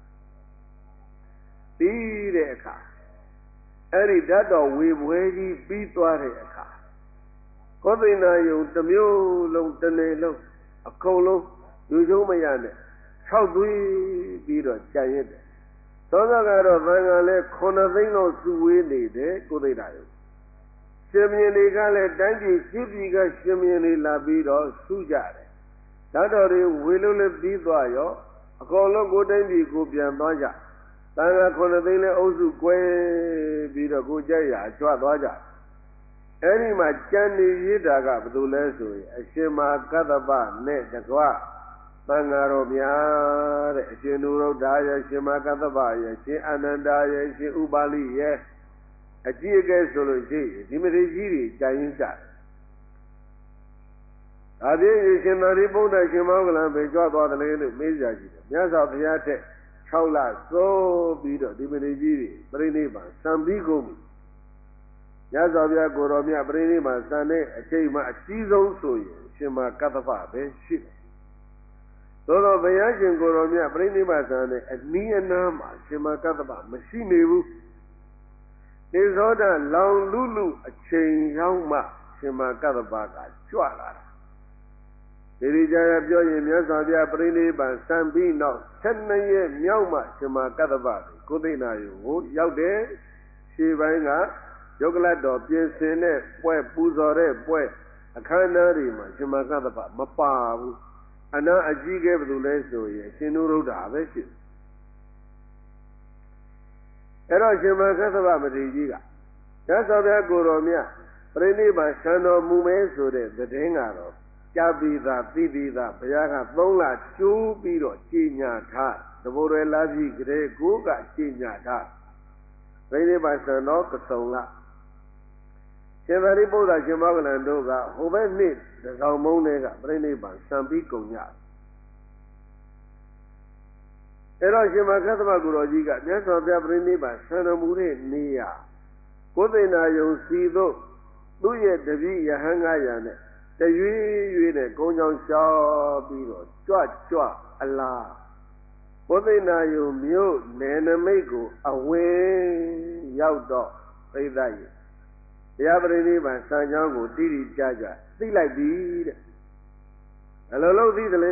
Be the car. Any that or we where ye beat to a car. Codina, you, the mule, the nail, a colo, you show me on it. How do we beat a giant? So that I don't let Conavino Suwini, eh, Codina. Shemiani Gale, Dandy, Shibiga, Shemiani Labido, Sujare. That are will be Doyo, a colo go dandy go beyond Doja. Tanga Conavino Ozu Que, be the Gujaya, Chuadoja. အဲဒီမှာကြံနေရတာကဘယ်သူလဲဆိုရင်အရှင်မကတ္တပနဲ့တကွသံဃာတော်များတဲ့အရှင်နုရုဒ္ဓရဲ့ရှင်မကတ္တပရဲ့ရှင်အနန္ဒာရဲ့ရှင်ဥပါလိရဲ့အကြည့်အကဲဆိုလို့ရှိရင်ဒီမထေကြီးတွေကြံရင်းကြတယ်ဒါဖြင့်ရှင်သာရိပုတ္တရှင်မောဂလန်ပဲကြွသွားတယ်လို့မေးကြကြည့်တယ်မြတ်စွာဘုရားတဲ့၆လစိုးပြီးတော့ဒီမထေကြီးတွေပြိဋိဘံစံပြီးကုန်ပြီမြတ်စွာဘုရားကိုတော်မြတ်ပြိဋိဘံစံတဲ့အချိန်မှအကြီးဆုံးဆိုရင်ရှင်မကတ္တပပဲရှိတယ်သို့တော့ဘုရားရှင်ကိုတော်မြတ်ပြိဋိဘံစံတဲ့အနီးအနားမှာရှင်မကတ္တပမရှိနေဘူးနေသောတာလောင်လူလူအချိန်ရောက်မှရှင်မကတ္တပကကြွလာတာဒီဒီကြရပြောရင်မြတ်စွာဘုရားပြိဋိဘံစံပြီးနောက်ဆယ်နှစ်ရက်မြောက်မှရှင်မကတ္တပကိုသိဏယုကိုရောက်တယ်ရှေးပိုင်းကယုတ်ကလတ်တော်ပြင်ဆင်တဲ့ပွဲပူဇော်တဲ့ပွဲအခမ်းအနားတွေမှာရှင်မကတ္တပမပါဘူးအနာအကြီးကဲဘယ်သူလဲဆိုရင်ရှင်နုရုဒ္ဓပဲရှိတယ်အဲ့တော့ရှင်မကတ္တပမထေရကြီးကမြတ်စွာဘုရားကိုတော်မြတ်ပြိဋိဘံစံတော်မူမဲဆိုတဲ့သတင်းကတော့ကြာပြီးသားသိပြီးသားဘုရားကသုံးလကျိုးပြီးတော့ကြည်ညာထားတဘိုးရလာပြီးကလေးကိုကကြည်ညာထားပြိဋိဘံစံတော်ကစုံလရှင်သာရိပုတ္တရှင်မောဂလန်တို့ကဟိုဘက်နှစ်တကောင်မုံတွေကပြိဋိဘံစံပြီးကုန်ကြအဲ့တော့ရှင်မကတ္တပကိုတော်ကြီးကမြတ်စွာဘုရားပြိဋိဘံစံတော်မူတဲ့နေရာကိုသိဏယုံစီတို့သူ့ရဲ့တပည့်ယဟန်၅ရာနဲ့တရွေ့ရွေ့နဲ့ကုန်းချောင်းလျှောက်ပြီးတော့ကြွကြွအလားကိုသိဏယုံမြို့နယ်နမိတ်ကိုအဝင်ရောက်တော့ပြိဿရဲ့တရားပရိနိဗ္ဗာန်စံကြောင်းကိုတိတိကျကျသိလိုက်ပြီတဲ့အလိုလိုသိတယ်လေ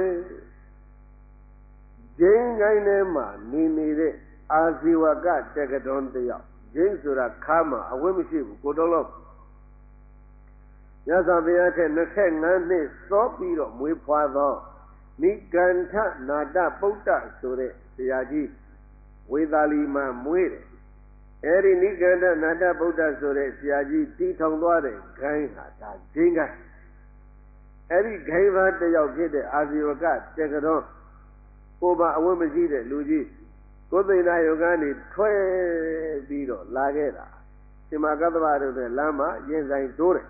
ဂျိန်းကိုင်းထဲမှာနေနေတဲ့အာဇီဝကတက္ကတော်တယောက်ဂျိန်းဆိုတာခါမှာအဝတ်မရှိဘူးကိုတော်လုံးမြတ်စွာဘုရားထက်၂၅နှစ်စောပြီးတော့မွေးဖွားသောနိကန္ထနာတပုဒ္ဒဆိုတဲ့ဆရာကြီးဝေသာလီမှာမွေးတယ်အဲဒီနိကန္ထနာတပုဒ္ဒဆိုတဲ့ဆရာကြီးတီထောင်သွားတဲ့ဂိုင်းဟာဒါဂျင်းဂိုင်းအဲဒီဂိုင်းသားတယောက်ဖြစ်တဲ့အာဇီဝကတက္ကတော်ကိုယ်ပါအဝတ်မရှိတဲ့လူကြီးကိုသိဏယုကနေထွက်ပြီးတော့လာခဲ့တာရှင်မကတ္တဗတို့နဲ့လမ်းမှာရင်ဆိုင်တိုးတယ်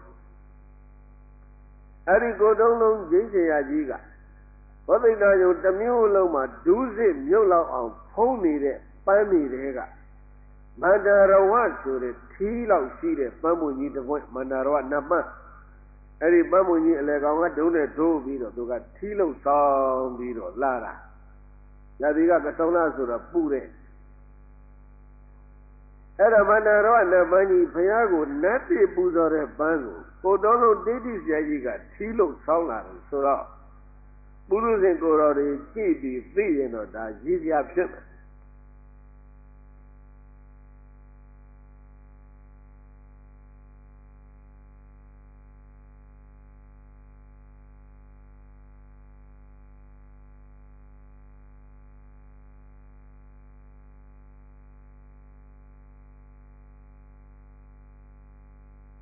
အဲ့ဒီကိုတုံးလုံးဂျိန်းဆရာကြီးကကိုသိဏယုတစ်မျိုးလုံးမှာဒူးစစ်မြုပ်လောက်အောင်ဖုံးနေတဲ့ပန်းမီတွေကမန္တရဝဆိုတဲ့ထီးလောက်ရှိတဲ့ပန်းမွန်ကြီးတစ်ပွင့်မန္တရဝနှစ်ပန်းအဲ့ဒီပန်းမွန်ကြီးအလဲကောင်ကဒုံးနဲ့ထိုးပြီးတော့သူကထီးလုံးဆောင်ပြီးတော့လာတာညတိကကတောင်းလားဆိုတော့ပူတဲ့အဲ့ဒါမန္တရဝနှစ်ပန်းကြီးဘုရားကိုနတ်တိပူဇော်တဲ့ပန်းကိုကိုတော်လုံးတိတိဆရာကြီးကထီးလုံးဆောင်းလာတယ်ဆိုတော့ပုရုဇဉ်ကိုတော်တွေကြည့်ပြီးသိရင်တော့ဒါရည်စရာဖြစ်မယ်